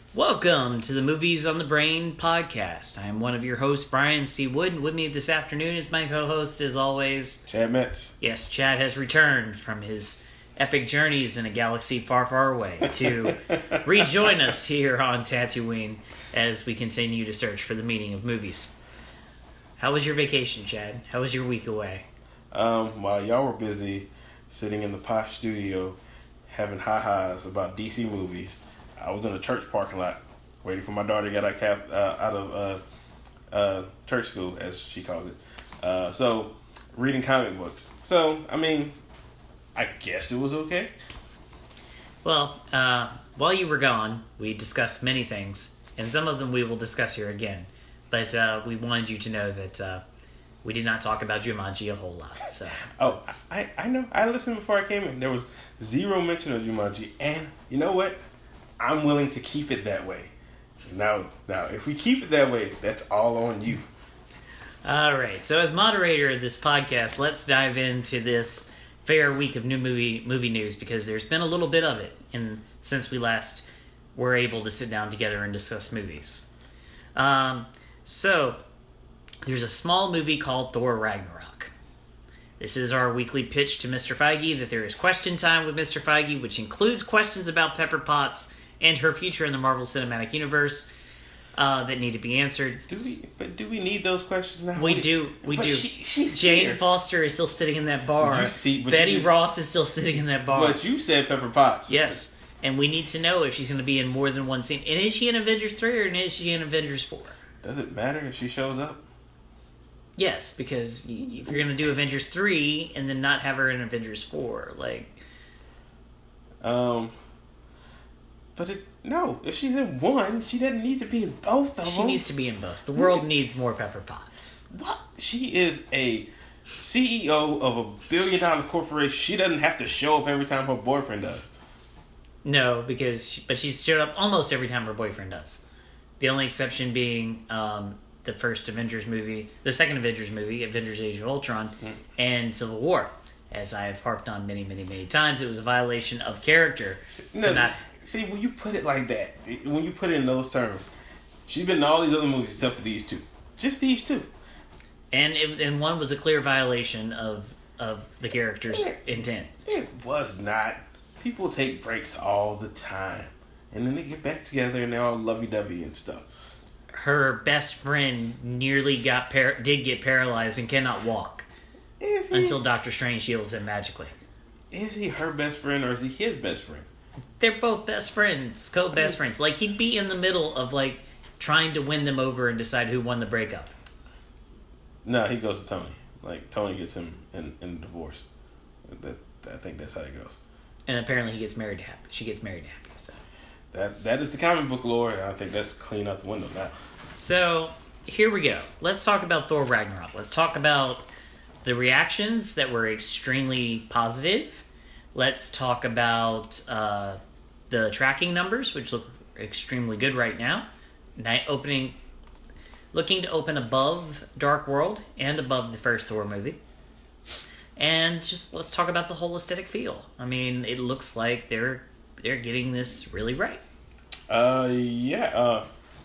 Welcome to the Movies on the Brain podcast. I am one of your hosts, Brian C. Wood, and with me this afternoon is my co-host, as always, Chad Metz. Yes, Chad has returned from his epic journeys in a galaxy far, far away to rejoin us here on Tatooine as we continue to search for the meaning of movies. How was your vacation, Chad? How was your week away? While y'all were busy sitting in the posh studio having ha-has about DC movies, I was in a church parking lot waiting for my daughter to get out of church school, as she calls it. So, reading comic books. So, I guess it was okay. Well, while you were gone, we discussed many things, and some of them we will discuss here again. But we wanted you to know that we did not talk about Jumanji a whole lot. So, I know. I listened before I came in. There was zero mention of Jumanji, and you know what? I'm willing to keep it that way. Now, if we keep it that way, that's all on you. All right. So, as moderator of this podcast, let's dive into this fair week of new movie news, because there's been a little bit of it since we last were able to sit down together and discuss movies. So, there's a small movie called Thor Ragnarok. This is our weekly pitch to Mr. Feige that there is question time with Mr. Feige, which includes questions about Pepper Potts and her future in the Marvel Cinematic Universe that need to be answered. Do we need those questions now? We do. She's Jane here. Foster is still sitting in that bar. Betty Ross is still sitting in that bar. But you said Pepper Potts. Yes. And we need to know if she's going to be in more than one scene. And is she in Avengers 3 or is she in Avengers 4? Does it matter if she shows up? Yes, because if you're going to do Avengers 3 and then not have her in Avengers 4, No, if she's in one, she doesn't need to be in both of them. She needs to be in both. The world needs more Pepper Potts. What? She is a CEO of $1 billion corporation. She doesn't have to show up every time her boyfriend does. No, but she's showed up almost every time her boyfriend does. The only exception being the first Avengers movie, the second Avengers movie, Avengers Age of Ultron, and Civil War. As I have harped on many, many, many times, it was a violation of character to not... See, when you put it like that, when you put it in those terms, she's been in all these other movies except for these two. Just these two. And one was a clear violation of the character's intent. It was not. People take breaks all the time. And then they get back together and they're all lovey-dovey and stuff. Her best friend nearly did get paralyzed and cannot walk. Until Doctor Strange heals him magically. Is he her best friend or is he his best friend? They're both best friends, co-best friends. He'd be in the middle of, trying to win them over and decide who won the breakup. No, he goes to Tony. Tony gets him in a divorce. I think that's how it goes. And apparently she gets married happy, so... That is the comic book lore, and I think that's clean out the window now. So, here we go. Let's talk about Thor Ragnarok. Let's talk about the reactions that were extremely positive. Let's talk about the tracking numbers, which look extremely good right now. Looking to open above Dark World and above the first Thor movie. And just let's talk about the whole aesthetic feel. It looks like they're getting this really right. The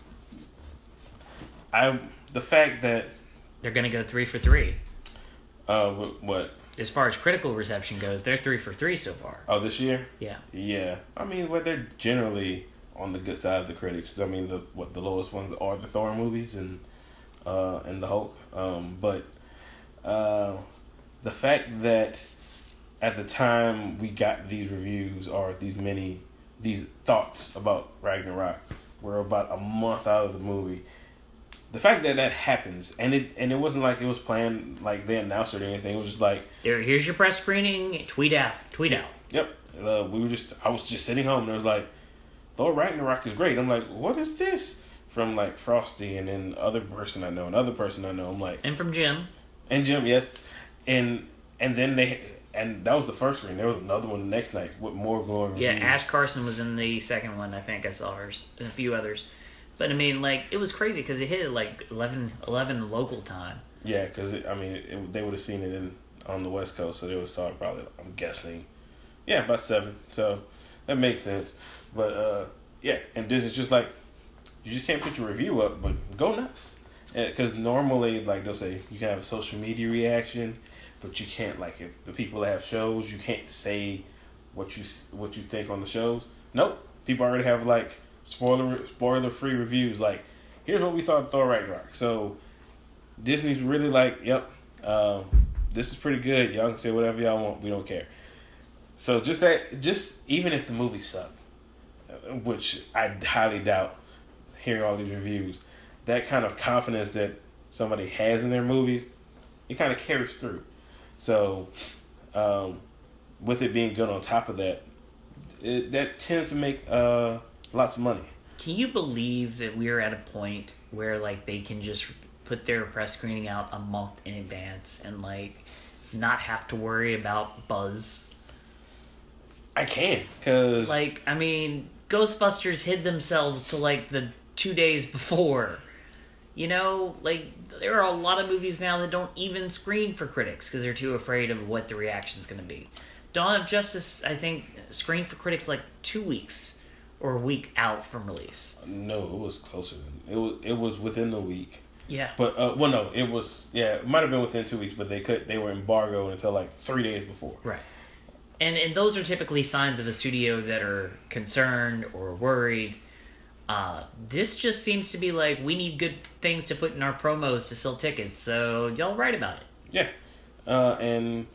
fact that they're going to go 3 for 3. What? As far as critical reception goes, they're 3 for 3 so far. Oh, this year? Yeah. Yeah. They're generally on the good side of the critics. The lowest ones are the Thor movies and the Hulk. But the fact that at the time we got these reviews or these thoughts about Ragnarok, we're about a month out of the movie. The fact that happens, and it wasn't like it was planned, like they announced it or anything. It was just like, here's your press screening. Tweet out. Yep. I was just sitting home, and it was like, Thor Ragnarok is great. I'm like, what is this? From Frosty, and then other person I know. I'm like, and from Jim, yes, and then that was the first screen. There was another one the next night with more glowing reviews. Yeah, Ash Carson was in the second one. I think I saw hers and a few others. But it was crazy because it hit at 11 local time. Yeah, because they would have seen it on the West Coast, so they would have saw it probably, I'm guessing, about 7. So that makes sense. But Yeah, and Disney's just like, you just can't put your review up, but go nuts. Because normally, like, they'll say you can have a social media reaction, but you can't, like, if the people that have shows, you can't say what you think on the shows. Nope, people already have like spoiler free reviews. Like, here's what we thought of Thor Ragnarok. So Disney's really like, yep, this is pretty good. Y'all can say whatever y'all want. We don't care. So just even if the movie sucked, which I highly doubt, hearing all these reviews, that kind of confidence that somebody has in their movies, it kind of carries through. So, with it being good on top of that, that tends to make lots of money. Can you believe that we're at a point where like they can just put their press screening out a month in advance and like not have to worry about buzz? I can, cause like, I mean, Ghostbusters hid themselves to like the 2 days before. You know, like, there are a lot of movies now that don't even screen for critics because they're too afraid of what the reaction's going to be. Dawn of Justice, I think, screened for critics like 2 weeks or a week out from release. No, it was closer than it was within the week. Yeah. But well, no, it was it might have been within 2 weeks, but they were embargoed until like 3 days before. Right. And those are typically signs of a studio that are concerned or worried. This just seems to be like, we need good things to put in our promos to sell tickets, so y'all write about it. Yeah, and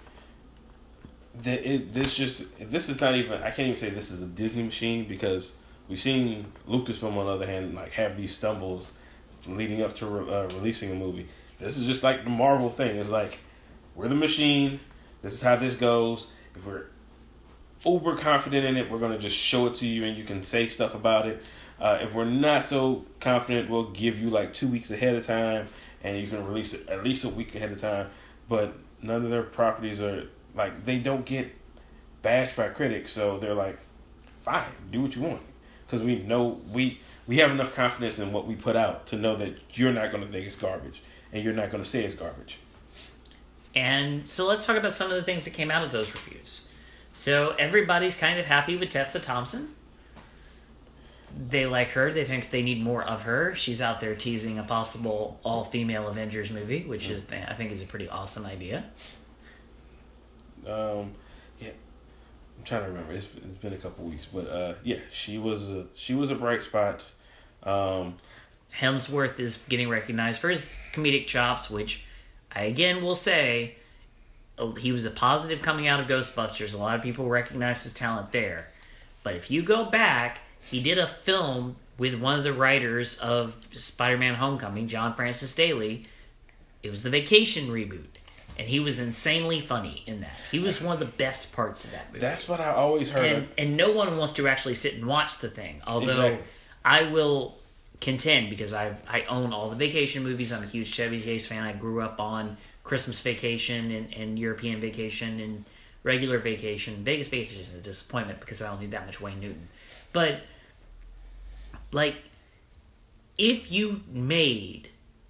this is not even, I can't even say this is a Disney machine, because we've seen Lucasfilm on the other hand like have these stumbles leading up to releasing a movie. This is just like the Marvel thing. It's like, we're the machine. This is how this goes. If we're uber confident in it, we're going to just show it to you and you can say stuff about it. If we're not so confident, we'll give you like 2 weeks ahead of time and you can release it at least a week ahead of time. But none of their properties are like, they don't get bashed by critics, so they're like, fine, do what you want. Because we know we have enough confidence in what we put out to know that you're not going to think it's garbage and you're not going to say it's garbage. And so let's talk about some of the things that came out of those reviews. So everybody's kind of happy with Tessa Thompson. They like her. They think they need more of her. She's out there teasing a possible all-female Avengers movie, which is, I think, is a pretty awesome idea. Yeah, I'm trying to remember. It's been a couple weeks, but yeah, she was a bright spot. Hemsworth is getting recognized for his comedic chops, which I again will say, he was a positive coming out of Ghostbusters. A lot of people recognize his talent there. But if you go back, he did a film with one of the writers of Spider-Man Homecoming, John Francis Daley. It was the Vacation reboot. And he was insanely funny in that. He was one of the best parts of that movie. That's what I always heard. And no one wants to actually sit and watch the thing. Although Exactly. I will contend, because I own all the Vacation movies. I'm a huge Chevy Chase fan. I grew up on Christmas Vacation and European Vacation and regular Vacation. Vegas Vacation is a disappointment because I don't need that much Wayne Newton. But, like, if you made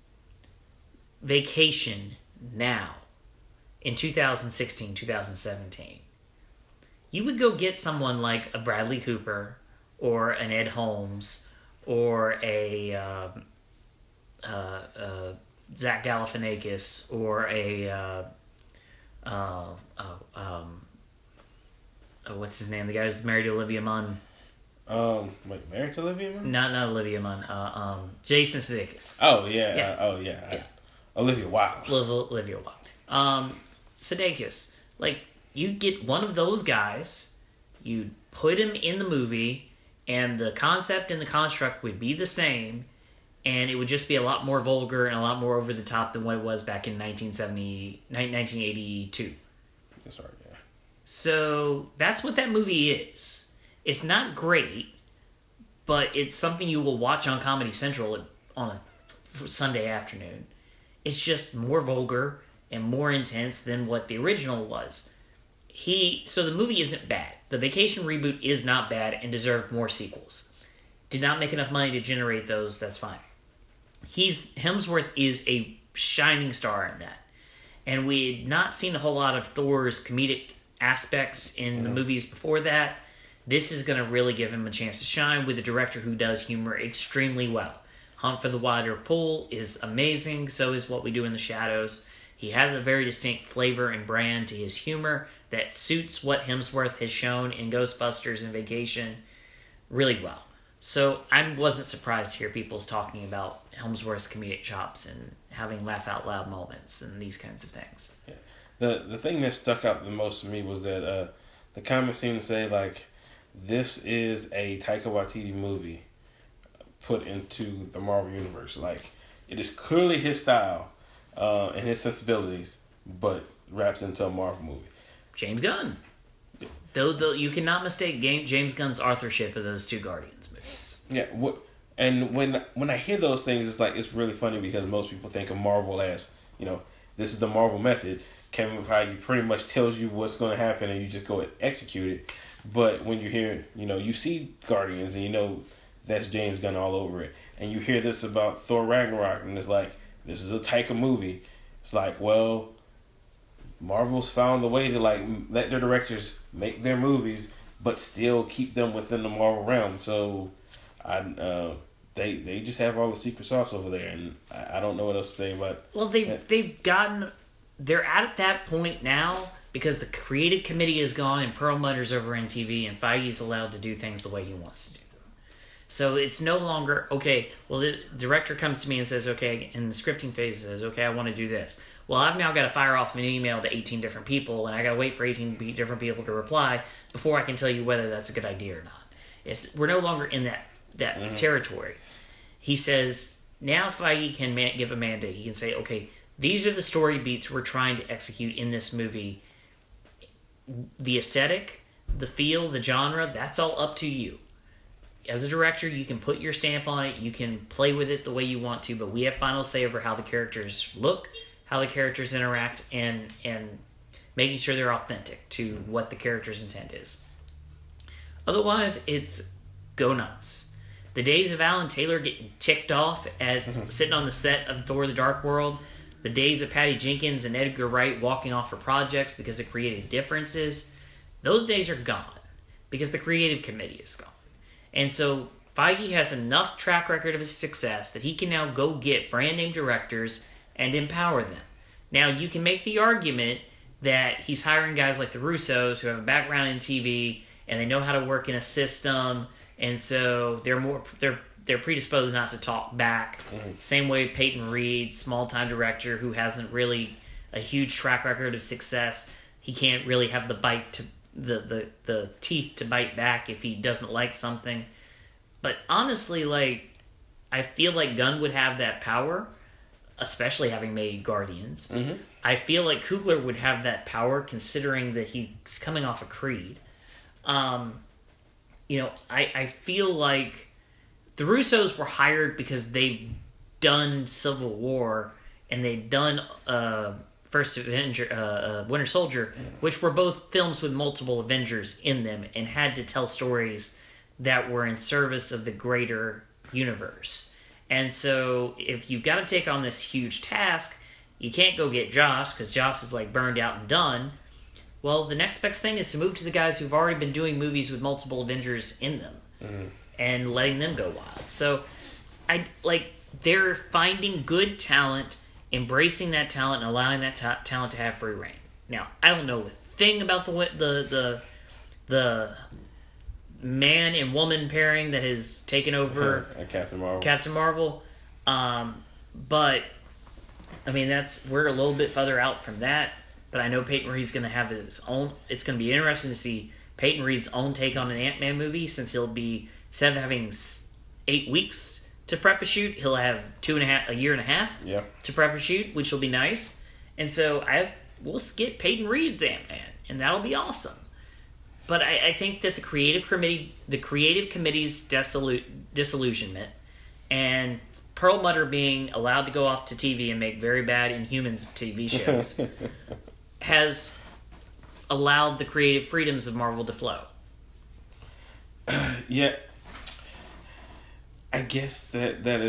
Vacation now, in 2016, 2017, you would go get someone like a Bradley Cooper or an Ed Holmes or a Zach Galifianakis or a what's his name? The guy who's married to Olivia Munn. Wait, married to Olivia Munn? Not Olivia Munn. Jason Sudeikis. Oh yeah. Yeah. Olivia Wilde. Olivia Wilde. Sudeikis. Like, you get one of those guys, you put him in the movie, and the concept and the construct would be the same, and it would just be a lot more vulgar and a lot more over the top than what it was back in 1982. That's right, yeah. So that's what that movie is. It's not great, but it's something you will watch on Comedy Central on a Sunday afternoon. It's just more vulgar and more intense than what the original was. So the movie isn't bad. The Vacation reboot is not bad and deserved more sequels. Did not make enough money to generate those, that's fine. Hemsworth is a shining star in that. And we had not seen a whole lot of Thor's comedic aspects in the movies before that. this is going to really give him a chance to shine with a director who does humor extremely well. Hunt for the Wilder Pool is amazing. So is What We Do in the Shadows. He has a very distinct flavor and brand to his humor that suits what Hemsworth has shown in Ghostbusters and Vacation really well. So I wasn't surprised to hear people talking about Hemsworth's comedic chops and having laugh out loud moments and these kinds of things. Yeah. The thing that stuck out the most to me was that the comments seemed to say, like, this is a Taika Waititi movie put into the Marvel Universe. Like, it is clearly his style and his sensibilities, but wraps into a Marvel movie. James Gunn. Though you cannot mistake James Gunn's authorship of those two Guardians movies. Yeah, and when I hear those things, it's like, it's really funny because most people think of Marvel as, this is the Marvel method. Kevin Feige pretty much tells you what's going to happen and you just go and execute it. But when you hear, you see Guardians and that's James Gunn all over it. And you hear this about Thor Ragnarok and it's like, this is a Taika movie. It's like, well, Marvel's found the way to like let their directors make their movies, but still keep them within the Marvel realm. So, they just have all the secret sauce over there, and I don't know what else to say about. Well, they're at that point now because the creative committee is gone and Perlmutter's over in TV, and Feige's allowed to do things the way he wants to do them. So it's no longer okay. Well, the director comes to me and says, okay, in the scripting phase says, okay, I want to do this. Well, I've now got to fire off an email to 18 different people, and I got to wait for 18 different people to reply before I can tell you whether that's a good idea or not. We're no longer in that territory. He says, now Feige can give a mandate. He can say, okay, these are the story beats we're trying to execute in this movie. The aesthetic, the feel, the genre, that's all up to you. As a director, you can put your stamp on it. You can play with it the way you want to, but we have final say over how the characters look, how the characters interact, and making sure they're authentic to what the character's intent is. Otherwise, it's go nuts. The days of Alan Taylor getting ticked off at sitting on the set of Thor: The Dark World, the days of Patty Jenkins and Edgar Wright walking off for projects because of creative differences, those days are gone because the creative committee is gone. And so Feige has enough track record of success that he can now go get brand name directors and empower them. Now, you can make the argument that he's hiring guys like the Russos who have a background in TV and they know how to work in a system, and so they're predisposed not to talk back. Mm-hmm. Same way Peyton Reed, small-time director who hasn't really a huge track record of success. He can't really have the bite to the teeth to bite back if he doesn't like something. But honestly, like, I feel like Gunn would have that power, especially having made Guardians. Mm-hmm. I feel like Coogler would have that power considering that he's coming off of Creed. I feel like the Russos were hired because they've done Civil War and they've done First Avenger, Winter Soldier, which were both films with multiple Avengers in them and had to tell stories that were in service of the greater universe. And so if you've got to take on this huge task, you can't go get Joss because Joss is like burned out and done. Well, the next best thing is to move to the guys who've already been doing movies with multiple Avengers in them and letting them go wild. So they're finding good talent, embracing that talent, and allowing that talent to have free reign. Now, I don't know a thing about the man and woman pairing that has taken over Captain Marvel. But I mean, we're a little bit further out from that. But I know Peyton Reed's going to have his own. It's going to be interesting to see Peyton Reed's own take on an Ant-Man movie, since he'll be, instead of having 8 weeks to prep a shoot, he'll have a year and a half to prep a shoot, which will be nice. And so we'll get Peyton Reed's Ant-Man, and that'll be awesome. But I think that the creative committee's disillusionment, and Perlmutter being allowed to go off to TV and make very bad Inhumans TV shows has allowed the creative freedoms of Marvel to flow. Yeah, I guess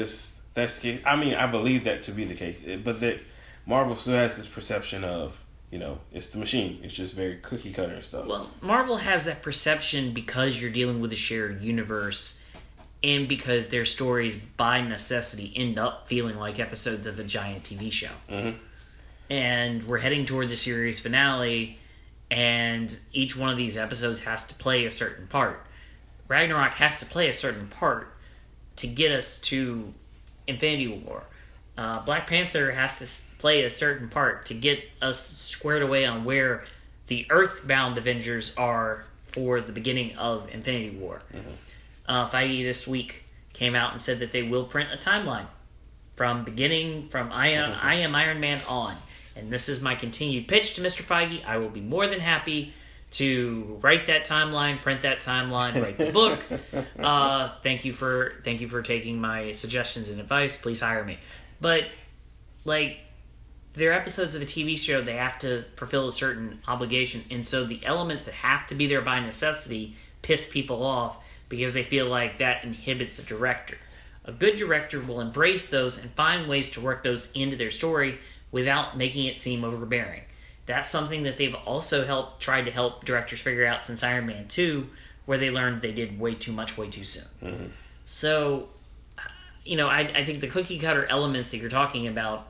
that's. I mean, I believe that to be the case, but that Marvel still has this perception of it's the machine. It's just very cookie cutter and stuff. Well, Marvel has that perception because you're dealing with a shared universe, and because their stories, by necessity, end up feeling like episodes of a giant TV show. Mm-hmm. And we're heading toward the series finale, and each one of these episodes has to play a certain part. Ragnarok has to play a certain part to get us to Infinity War. Black Panther has to play a certain part to get us squared away on where the Earthbound Avengers are for the beginning of Infinity War. Mm-hmm. Feige this week came out and said that they will print a timeline from I Am Iron Man on. And this is my continued pitch to Mr. Feige. I will be more than happy to write that timeline, print that timeline, write the book. Thank you for taking my suggestions and advice. Please hire me. But, they're episodes of a TV show. They have to fulfill a certain obligation. And so the elements that have to be there by necessity piss people off because they feel like that inhibits a director. A good director will embrace those and find ways to work those into their story without making it seem overbearing. That's something that they've also tried to help directors figure out since Iron Man 2, where they learned they did way too much, way too soon. Mm-hmm. So, I think the cookie cutter elements that you're talking about,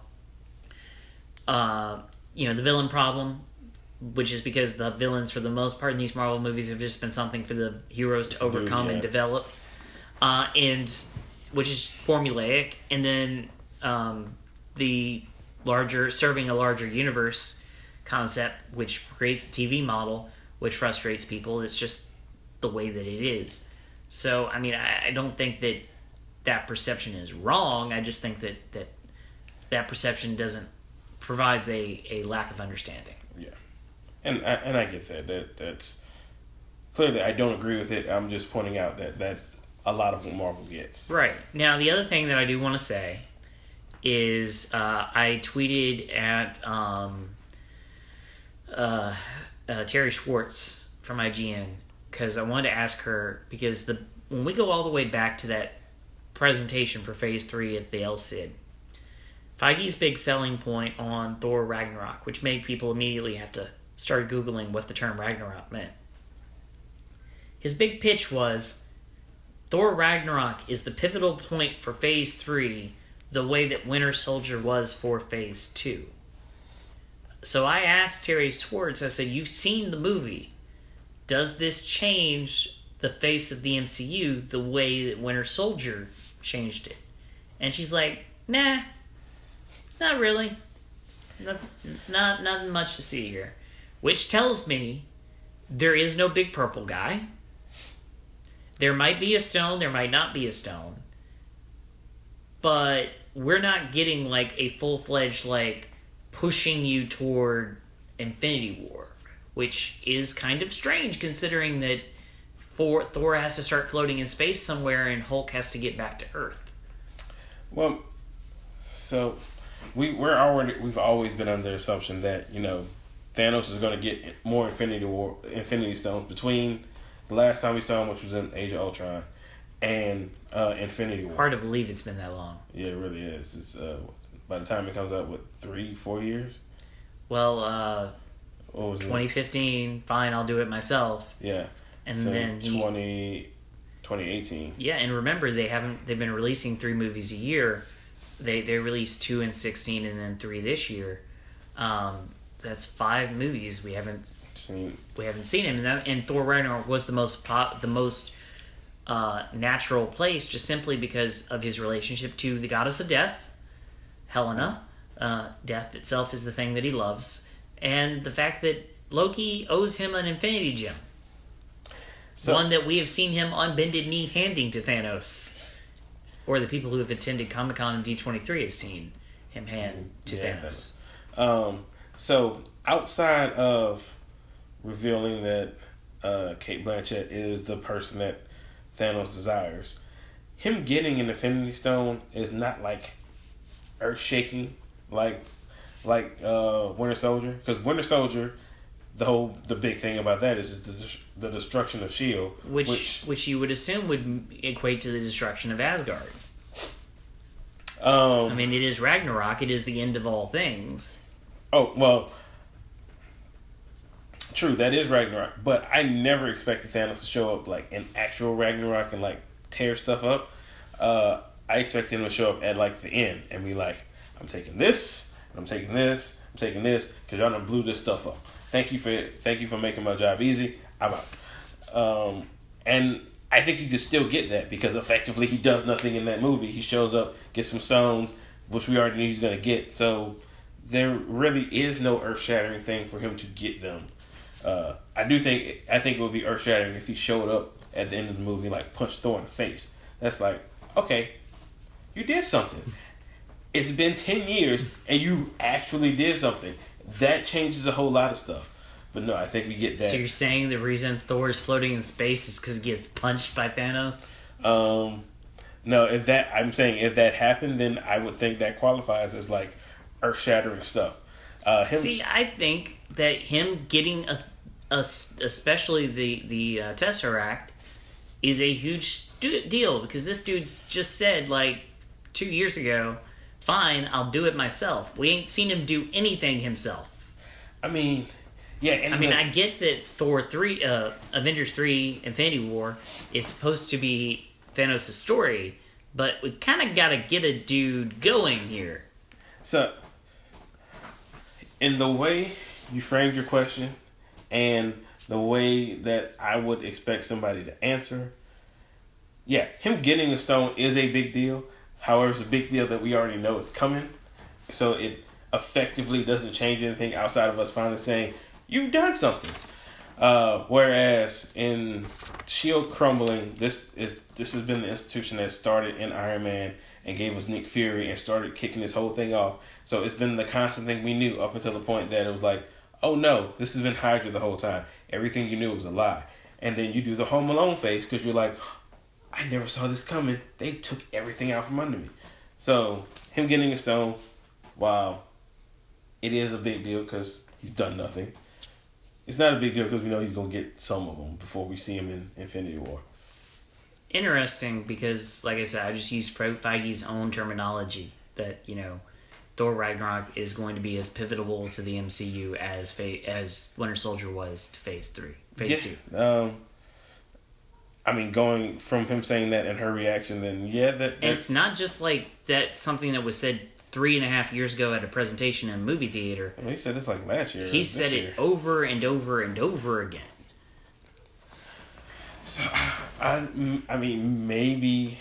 the villain problem, which is because the villains, for the most part in these Marvel movies, have just been something for the heroes to overcome and develop, and which is formulaic. And then the serving a larger universe concept, which creates the TV model, which frustrates people. It's just the way that it is. So, I don't think that perception is wrong. I just think that perception provides a lack of understanding. Yeah, and I get that. That's clearly, I don't agree with it. I'm just pointing out that that's a lot of what Marvel gets. Right. Now, the other thing that I do want to say is I tweeted at Terry Schwartz from IGN because I wanted to ask her, because when we go all the way back to that presentation for Phase 3 at the LCID, Feige's big selling point on Thor Ragnarok, which made people immediately have to start Googling what the term Ragnarok meant. His big pitch was, Thor Ragnarok is the pivotal point for Phase 3, the way that Winter Soldier was for Phase 2. So I asked Terry Schwartz, I said, you've seen the movie. Does this change the face of the MCU the way that Winter Soldier changed it? And she's like, nah, not really. Not much to see here. Which tells me there is no big purple guy. There might be a stone, there might not be a stone. But we're not getting a full-fledged, pushing you toward Infinity War, which is kind of strange considering that Thor has to start floating in space somewhere and Hulk has to get back to Earth. Well, so we've always been under the assumption that Thanos is going to get more Infinity Stones between the last time we saw him, which was in Age of Ultron, and Infinity War. Hard to believe it's been that long. Yeah, it really is. It's by the time it comes out, 3-4 years? Well, 2015, fine, I'll do it myself. Yeah. And so then 2018. Yeah, and remember they've been releasing 3 movies a year. They released 2 in 16 and then 3 this year. That's 5 movies we haven't seen him. And Thor Ragnarok was the most natural place, just simply because of his relationship to the goddess of death, Helena. Death itself is the thing that he loves, and the fact that Loki owes him an Infinity Gem, one that we have seen him on bended knee handing to Thanos, or the people who have attended Comic-Con and D23 have seen him hand to Thanos. So outside of revealing that Cate Blanchett is the person that Thanos desires, him getting an Infinity Stone is not earth-shaking like Winter Soldier, because Winter Soldier, the big thing about that is the destruction of S.H.I.E.L.D. Which you would assume would equate to the destruction of Asgard. It is Ragnarok. It is the end of all things. Oh, well, True, that is Ragnarok, but I never expected Thanos to show up like in actual Ragnarok and like tear stuff up. I expected him to show up at like the end and be like, "I'm taking this, I'm taking this, I'm taking this, because y'all done blew this stuff up. Thank you for making my job easy. I'm out." And I think you could still get that because effectively he does nothing in that movie. He shows up, gets some stones, which we already knew he's gonna get. So there really is no earth-shattering thing for him to get them. I think it would be earth-shattering if he showed up at the end of the movie, like punched Thor in the face. That's like, okay, you did something. It's been 10 years and you actually did something. That changes a whole lot of stuff. But no, I think we get that. So you're saying the reason Thor's floating in space is because he gets punched by Thanos? No, if that happened, then I would think that qualifies as like earth-shattering stuff. See, I think that him getting especially the Tesseract is a huge deal because this dude's just said like 2 years ago, "Fine, I'll do it myself." We ain't seen him do anything himself. I mean, yeah. I get that Thor 3, Avengers 3, Infinity War is supposed to be Thanos' story, but we kind of got to get a dude going here. So, in the way you framed your question and the way that I would expect somebody to answer, yeah, him getting a stone is a big deal. However, it's a big deal that we already know is coming. So it effectively doesn't change anything outside of us finally saying, "You've done something." Whereas in S.H.I.E.L.D. crumbling, this has been the institution that started in Iron Man and gave us Nick Fury and started kicking this whole thing off. So it's been the constant thing we knew up until the point that it was like, oh no, this has been Hydra the whole time. Everything you knew was a lie. And then you do the Home Alone face because you're like, I never saw this coming. They took everything out from under me. So him getting a stone, wow, it is a big deal because he's done nothing. It's not a big deal because we know he's going to get some of them before we see him in Infinity War. Interesting because, like I said, I just used Feige's own terminology that, Thor Ragnarok is going to be as pivotal to the MCU as Winter Soldier was to Phase 2. Going from him saying that and her reaction, then that's... It's not just like that something that was said 3.5 years ago at a presentation in a movie theater. He said this like last year. He said it over and over and over again. So, maybe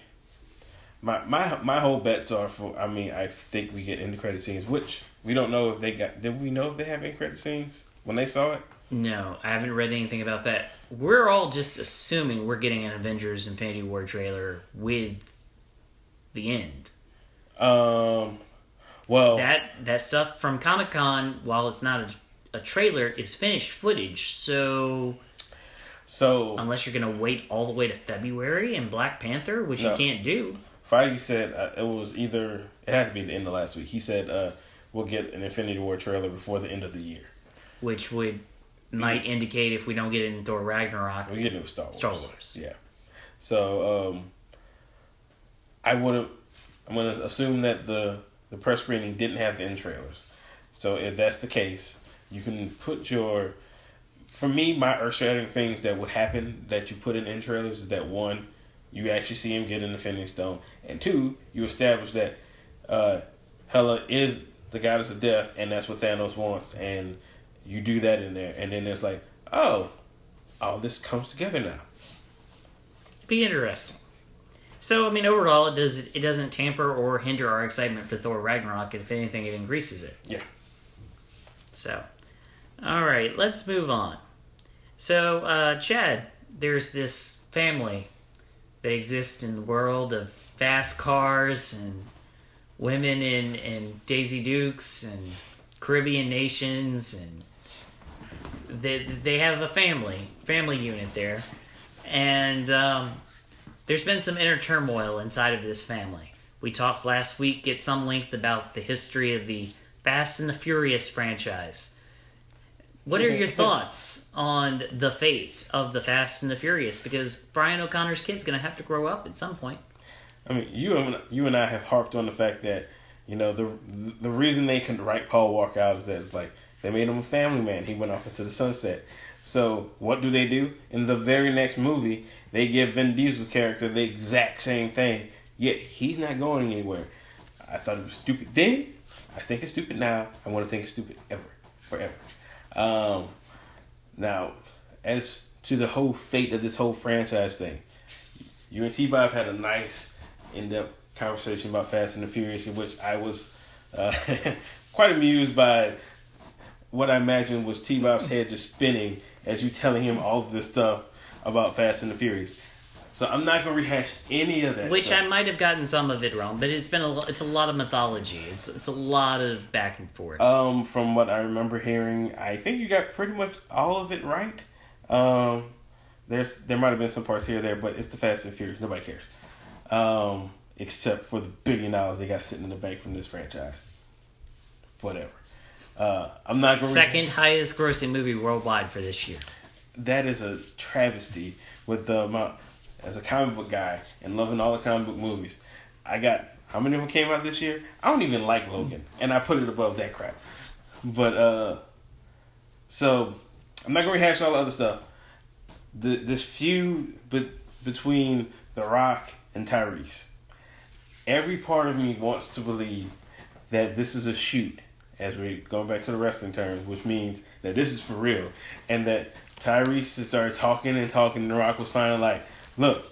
my whole bets are for. I think we get end credit scenes, which we don't know if they got. Did we know if they have end credit scenes when they saw it? No, I haven't read anything about that. We're all just assuming we're getting an Avengers Infinity War trailer with the end. Well, that stuff from Comic-Con, while it's not a trailer, is finished footage. So unless you're going to wait all the way to February and Black Panther, which you can't do. Feige said it had to be the end of last week. He said we'll get an Infinity War trailer before the end of the year. Which might indicate if we don't get it in Thor Ragnarok, we get it with Star Wars. Star Wars. Yeah. So I'm going to assume that the press screening didn't have the end trailers. So if that's the case, you can put your... For me, my earth-shattering things that would happen that you put in end trailers is that, one, you actually see him get an Infinity Stone, and two, you establish that Hela is the goddess of death, and that's what Thanos wants, and you do that in there, and then it's like, oh, all this comes together now. Be interesting. So, overall, it doesn't tamper or hinder our excitement for Thor Ragnarok. If anything, it increases it. Yeah. So, all right, let's move on. So, Chad, there's this family that exists in the world of fast cars and women in Daisy Dukes and Caribbean nations, and they have a family unit there, and there's been some inner turmoil inside of this family. We talked last week at some length about the history of the Fast and the Furious franchise. What are your thoughts on the fate of the Fast and the Furious? Because Brian O'Connor's kid's going to have to grow up at some point. You and I have harped on the fact that, the reason they can write Paul Walker out is that it's like, They made him a family man. He went off into the sunset. So what do? In the very next movie, they give Vin Diesel's character the exact same thing, yet he's not going anywhere. I thought it was stupid then. I think it's stupid now. I want to think it's stupid forever. Now, as to the whole fate of this whole franchise thing, you and T-Bob had a nice in-depth conversation about Fast and the Furious, in which I was quite amused by what I imagined was T-Bob's head just spinning as you telling him all of this stuff about Fast and the Furious. So I'm not going to rehash any of that Which stuff. I might have gotten some of it wrong, but it's a lot of mythology. It's a lot of back and forth. From what I remember hearing, I think you got pretty much all of it right. There might have been some parts here or there, but it's the Fast and Furious. Nobody cares. Except for the $1 billion they got sitting in the bank from this franchise. Whatever. I'm not going to... Second highest grossing movie worldwide for this year. That is a travesty with the amount... As a comic book guy and loving all the comic book movies, I got... How many of them came out this year? I don't even like Logan. And I put it above that crap. But, so... I'm not going to rehash all the other stuff. This feud between The Rock and Tyrese. Every part of me wants to believe that this is a shoot, as we're going back to the wrestling terms, which means that this is for real. And that Tyrese started talking, and The Rock was finally like, look,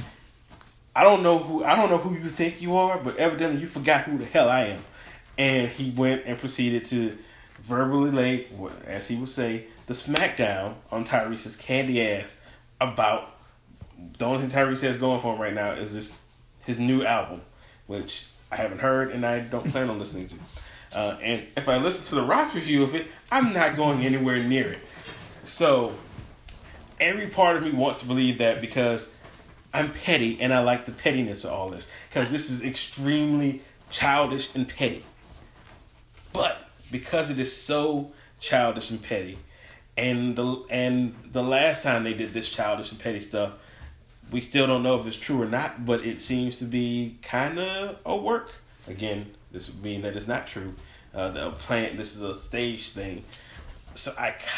I don't know who you think you are, but evidently you forgot who the hell I am. And he went and proceeded to verbally lay, as he would say, the smackdown on Tyrese's candy ass about the only thing Tyrese has going for him right now is his new album, which I haven't heard and I don't plan on listening to. And if I listen to the Rock's review of it, I'm not going anywhere near it. So every part of me wants to believe that because I'm petty and I like the pettiness of all this, because this is extremely childish and petty. But because it is so childish and petty, and the last time they did this childish and petty stuff, we still don't know if it's true or not, but it seems to be kind of a work. Again, this would mean that it's not true. This is a stage thing. So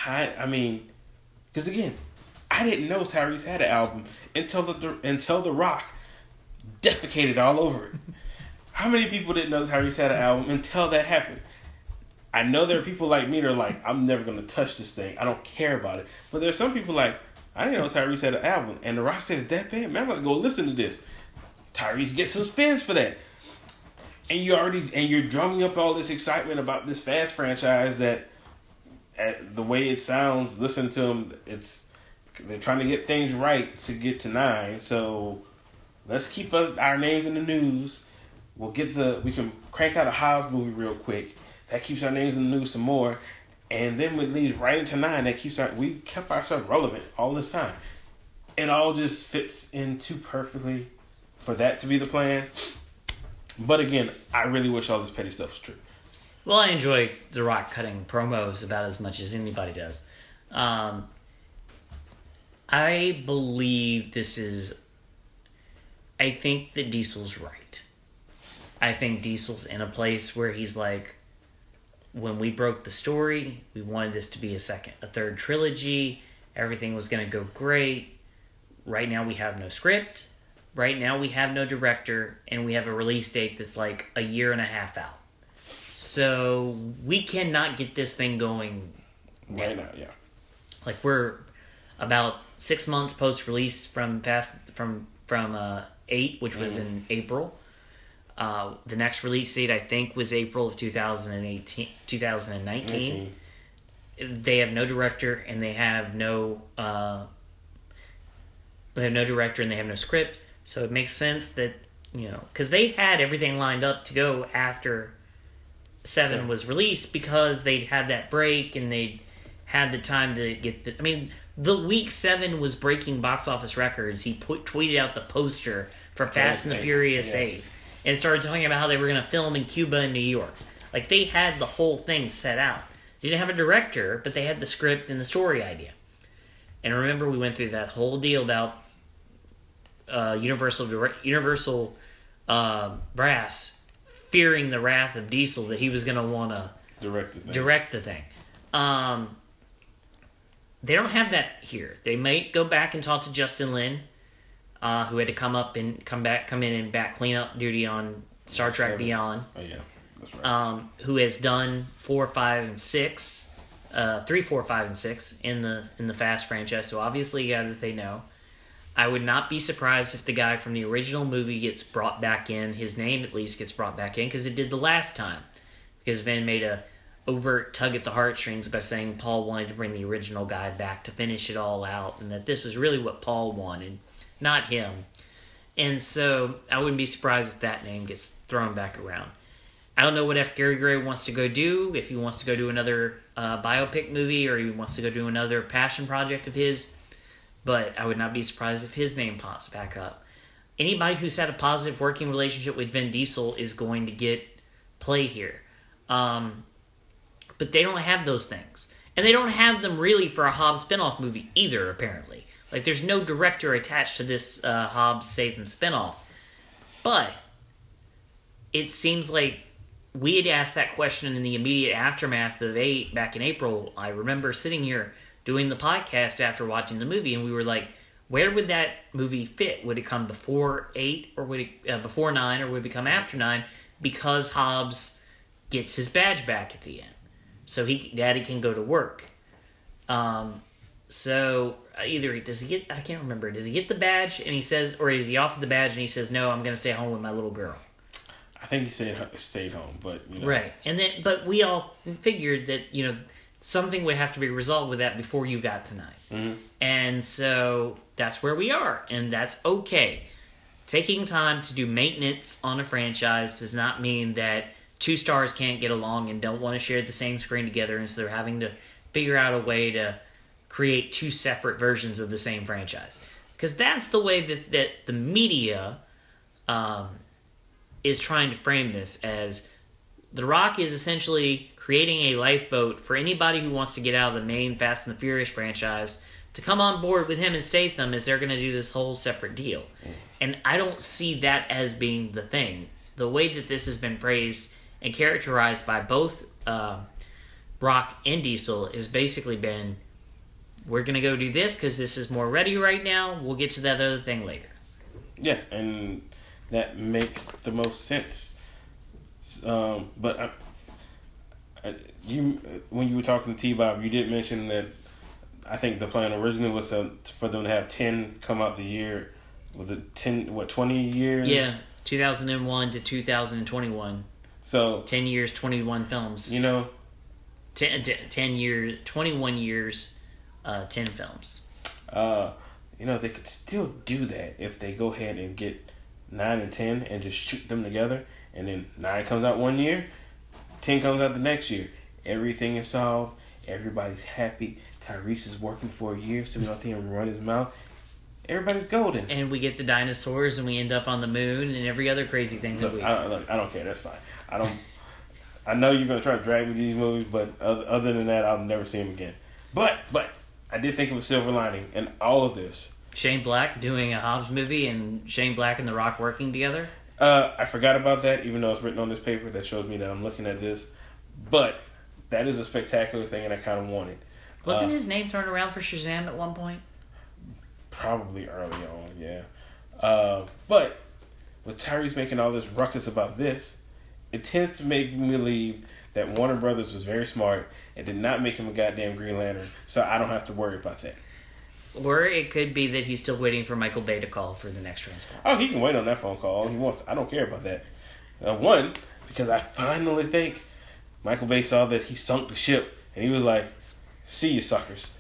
because again, I didn't know Tyrese had an album until The Rock defecated all over it. How many people didn't know Tyrese had an album until that happened? I know there are people like me that are like, I'm never going to touch this thing. I don't care about it. But there are some people like, I didn't know Tyrese had an album. And The Rock says, that bad? Man, I'm going to go listen to this. Tyrese gets some spins for that. And you're drumming up all this excitement about this Fast franchise that, the way it sounds, listen to them, they're trying to get things right to get to 9. So let's keep our names in the news. We can crank out a Hobbs movie real quick. That keeps our names in the news some more. And then it leads right into 9. We kept ourselves relevant all this time. It all just fits in too perfectly for that to be the plan. But again, I really wish all this petty stuff was true. Well, I enjoy The Rock cutting promos about as much as anybody does. I believe I think that Diesel's right. I think Diesel's in a place where he's like, when we broke the story, we wanted this to be a third trilogy. Everything was going to go great. Right now we have no script. Right now we have no director. And we have a release date that's like a year and a half out. So we cannot get this thing going right now, yeah. Like we're about 6 months post-release from 8, which was in April. The next release date, I think, was April of 2019. They have no director, and they have no director, and they have no script. So it makes sense that, because they had everything lined up to go after 7 was released, because they'd had that break and they'd had the time to get the week 7 was breaking box office records. He tweeted out the poster for Fast and the Furious 8. And started talking about how they were going to film in Cuba and New York. Like, they had the whole thing set out. They didn't have a director, but they had the script and the story idea. And remember, we went through that whole deal about Universal Brass fearing the wrath of Diesel, that he was going to want to direct the thing. They don't have that here. They might go back and talk to Justin Lin, who had to come in and back cleanup duty on Star Trek Beyond. Oh yeah, that's right. Who has done 4, 5, and 6, 3, 4, 5, and 6 in the Fast franchise. So obviously, a guy that they know. I would not be surprised if the guy from the original movie gets brought back in. His name at least gets brought back in because it did the last time. Because Vin made a overt tug at the heartstrings by saying Paul wanted to bring the original guy back to finish it all out, and that this was really what Paul wanted, not him. And so I wouldn't be surprised if that name gets thrown back around. I don't know what F. Gary Gray wants to go do, if he wants to go do another biopic movie or he wants to go do another passion project of his, but I would not be surprised if his name pops back up. Anybody who's had a positive working relationship with Vin Diesel is going to get play here. But they don't have those things. And they don't have them really for a Hobbs spinoff movie either, apparently. Like, there's no director attached to this Hobbs Statham spinoff. But it seems like we had asked that question in the immediate aftermath of 8 back in April. I remember sitting here doing the podcast after watching the movie, and we were like, where would that movie fit? Would it come before 8, or would it before 9, or would it come after 9? Because Hobbs gets his badge back at the end. So Daddy can go to work. So either does he get, I can't remember, does he get the badge and he says, or is he off the badge and he says, no, I'm going to stay home with my little girl. I think he stayed home, but you know. Right. And then, but we all figured that, something would have to be resolved with that before you got tonight. Mm-hmm. And so that's where we are, and that's okay. Taking time to do maintenance on a franchise does not mean that two stars can't get along and don't want to share the same screen together, and so they're having to figure out a way to create two separate versions of the same franchise. Because that's the way that the media is trying to frame this as The Rock is essentially creating a lifeboat for anybody who wants to get out of the main Fast and the Furious franchise to come on board with him and Statham, as they're going to do this whole separate deal. And I don't see that as being the thing. The way that this has been phrased and characterized by both Rock and Diesel has basically been, we're going to go do this because this is more ready right now. We'll get to that other thing later. Yeah, and that makes the most sense. But when you were talking to T-Bob, you did mention that I think the plan originally was for them to have 10 come out the year. Was it 20 years? Yeah, 2001 to 2021. So 10 years, 21 films. 10 years, 21 years, 10 films. They could still do that if they go ahead and get 9 and 10 and just shoot them together, and then 9 comes out one year, 10 comes out the next year. Everything is solved. Everybody's happy. Tyrese is working for a year, so we don't see him run his mouth. Everybody's golden. And we get the dinosaurs, and we end up on the moon, and every other crazy thing that I don't care. That's fine. I know you're gonna try to drag me to these movies, but other than that, I'll never see him again. But I did think of a silver lining in all of this. Shane Black doing a Hobbs movie, and Shane Black and The Rock working together. I forgot about that, even though it's written on this paper that shows me that I'm looking at this. But that is a spectacular thing, and I kind of want it. Wasn't his name turned around for Shazam at one point? Probably early on, yeah. But with Tyrese making all this ruckus about this, it tends to make me believe that Warner Brothers was very smart and did not make him a goddamn Green Lantern, so I don't have to worry about that. Or it could be that he's still waiting for Michael Bay to call for the next Transformers. Oh, he can wait on that phone call all he wants. I don't care about that. One, because I finally think Michael Bay saw that he sunk the ship, and he was like, see you suckers.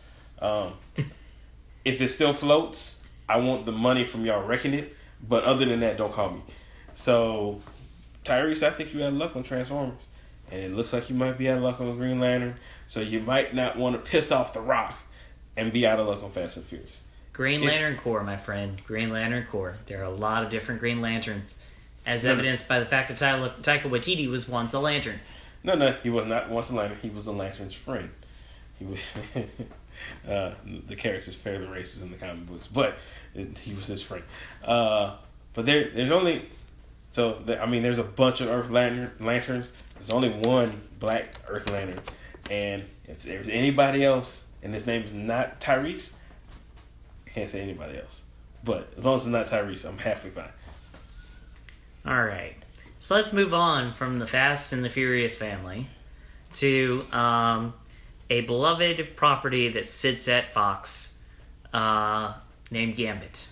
If it still floats, I want the money from y'all wrecking it, but other than that, don't call me. So, Tyrese, I think you had luck on Transformers, and it looks like you might be out of luck on Green Lantern, so you might not want to piss off The Rock and be out of luck on Fast and Furious. Green Lantern Corps, my friend. Green Lantern Corps. There are a lot of different Green Lanterns, as evidenced by the fact that Taika Waititi was once a Lantern. No, he was not once a Lantern. He was a Lantern's friend. He was the character's fairly racist in the comic books, but he was his friend. But there's only there's a bunch of Earth Lanterns. There's only one Black Earth Lantern. And if there's anybody else, and his name is not Tyrese, I can't say anybody else. But as long as it's not Tyrese, I'm halfway fine. All right. So let's move on from the Fast and the Furious family to a beloved property that sits at Fox named Gambit.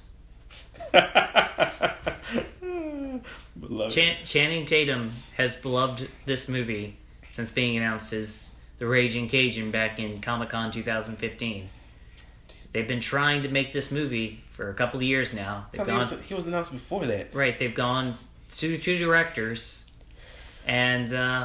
Channing Tatum has beloved this movie since being announced as the Raging Cajun back in Comic-Con 2015. They've been trying to make this movie for a couple of years now. He was announced before that. Right, they've gone to two directors, and,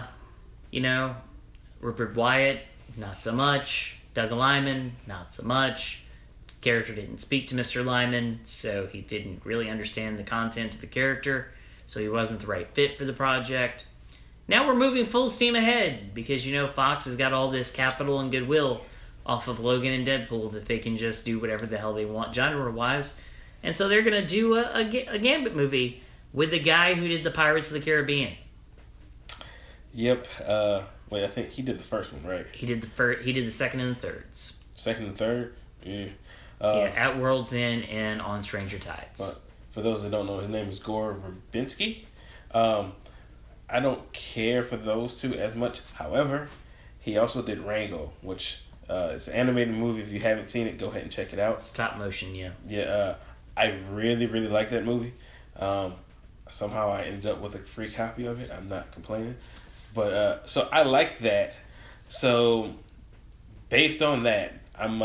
Rupert Wyatt, not so much. Doug Liman, not so much. Character didn't speak to Mr. Lyman, so he didn't really understand the content of the character, so he wasn't the right fit for the project. Now we're moving full steam ahead, because, Fox has got all this capital and goodwill off of Logan and Deadpool that they can just do whatever the hell they want genre-wise. And so they're going to do a Gambit movie with the guy who did the Pirates of the Caribbean. Yep. Wait, I think he did the first one, right? He did the second and the thirds. Second and third? Yeah. At World's End and on Stranger Tides. For those that don't know, his name is Gore Verbinski. I don't care for those two as much. However, he also did Rango, which it's an animated movie. If you haven't seen it, go ahead and check it out. It's stop motion, yeah. Yeah, I really, really like that movie. Somehow I ended up with a free copy of it. I'm not complaining. But, so I like that. So, based on that, I'm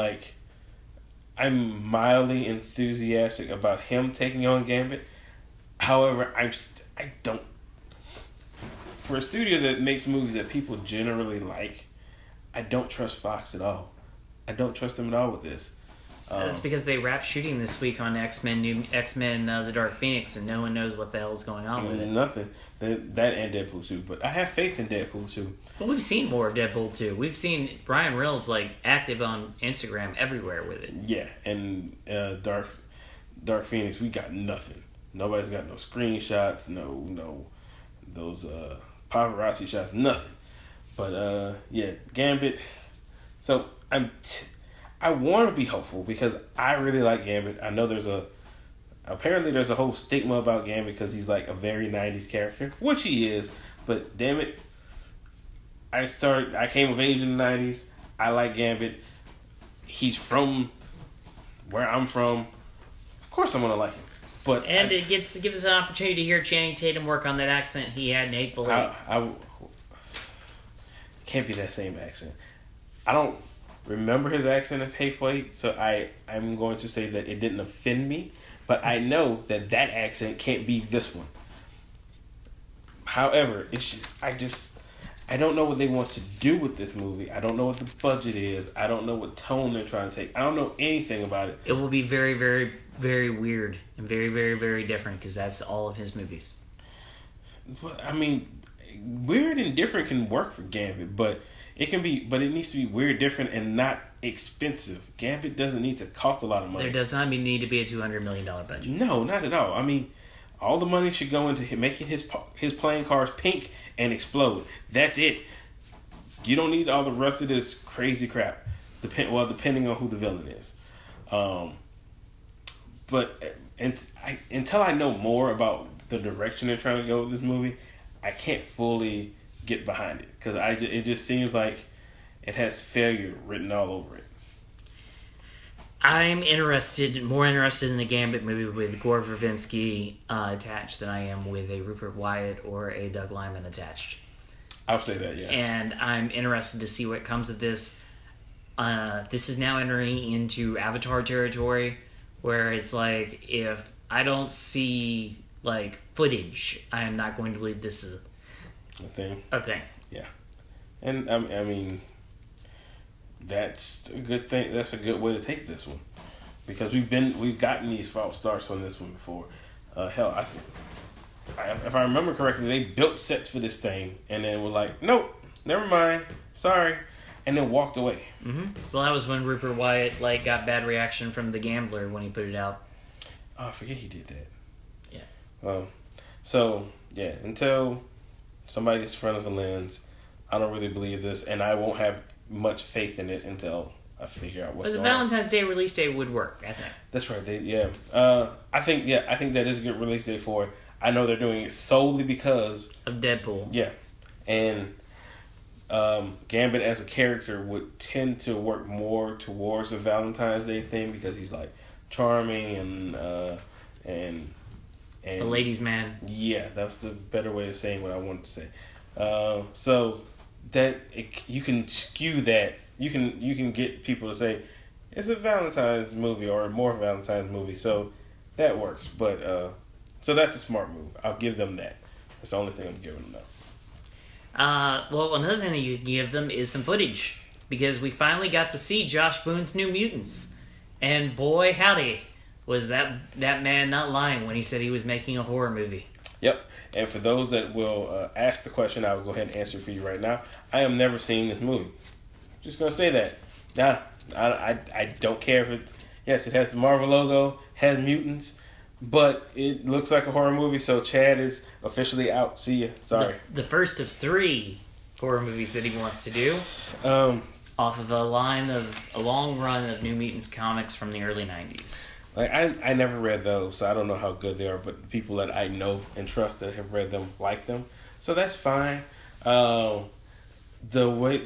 mildly enthusiastic about him taking on Gambit. However, I don't. For a studio that makes movies that people generally like, I don't trust Fox at all. I don't trust them at all with this. That's because they wrapped shooting this week on X-Men, The Dark Phoenix, and no one knows what the hell is going on with it. Nothing. That and Deadpool 2. But I have faith in Deadpool 2. Well, we've seen more of Deadpool 2. We've seen Ryan Reynolds active on Instagram everywhere with it. Yeah, and Dark Phoenix, we got nothing. Nobody's got no screenshots, no those paparazzi shots, nothing. But yeah, Gambit. So I want to be hopeful because I really like Gambit. I know there's a whole stigma about Gambit because he's like a very 90s character, which he is. But damn it, I came of age in the 90s. I like Gambit. He's from where I'm from. Of course I'm gonna like him. But it gives us an opportunity to hear Channing Tatum work on that accent he had in Hateful Eight. Can't be that same accent. I don't remember his accent of Hateful Eight, so I'm going to say that it didn't offend me, but I know that accent can't be this one. However, I don't know what they want to do with this movie. I don't know what the budget is. I don't know what tone they're trying to take. I don't know anything about it. It will be very, very, very weird and very, very, very different because that's all of his movies. I mean, weird and different can work for Gambit, but it needs to be weird, different, and not expensive. Gambit doesn't need to cost a lot of money. There does not need to be a $200 million budget. No, not at all. I mean, all the money should go into making his playing cards pink and explode. That's it. You don't need all the rest of this crazy crap. Depending on who the villain is. But until I know more about the direction they're trying to go with this movie, I can't fully get behind it because it just seems like it has failure written all over it. I'm more interested in the Gambit movie with Gore Verbinski attached than I am with a Rupert Wyatt or a Doug Liman attached. I'll say that, yeah. And I'm interested to see what comes of this. This is now entering into Avatar territory, where it's like, if I don't see footage, I am not going to believe this is a thing. Yeah, and I mean, that's a good thing. That's a good way to take this one, because we've gotten these false starts on this one before. Hell, if I remember correctly, they built sets for this thing and then were like, nope, never mind, sorry, and then walked away. Mm-hmm. Well, that was when Rupert Wyatt got bad reaction from The Gambler when he put it out. Oh, I forget he did that. Yeah. So yeah, until somebody gets in front of the lens, I don't really believe this, and I won't have much faith in it until I figure out what's But the going on. Valentine's Day release date would work, I think. That's right. I think that is a good release date for it. I know they're doing it solely because of Deadpool. Yeah, and Gambit as a character would tend to work more towards the Valentine's Day thing because he's like charming and the ladies' man. Yeah, that's the better way of saying what I wanted to say. So that you can skew that. You can get people to say it's a Valentine's movie or a more Valentine's movie. So that works. But so that's a smart move. I'll give them that. That's the only thing I'm giving them now. Well, another thing that you can give them is some footage because we finally got to see Josh Boone's New Mutants, and boy howdy, was that man not lying when he said he was making a horror movie. Yep. And for those that will ask the question, I will go ahead and answer for you right now. I have never seen this movie. Just gonna say that. Nah, I don't care if it. Yes, it has the Marvel logo, has mutants, but it looks like a horror movie. So Chad is officially out. See ya. Sorry. The first of 3 horror movies that he wants to do. Off of a long run of New Mutants comics from the early 90s. Like I never read those, so I don't know how good they are. But the people that I know and trust that have read them like them, so that's fine. The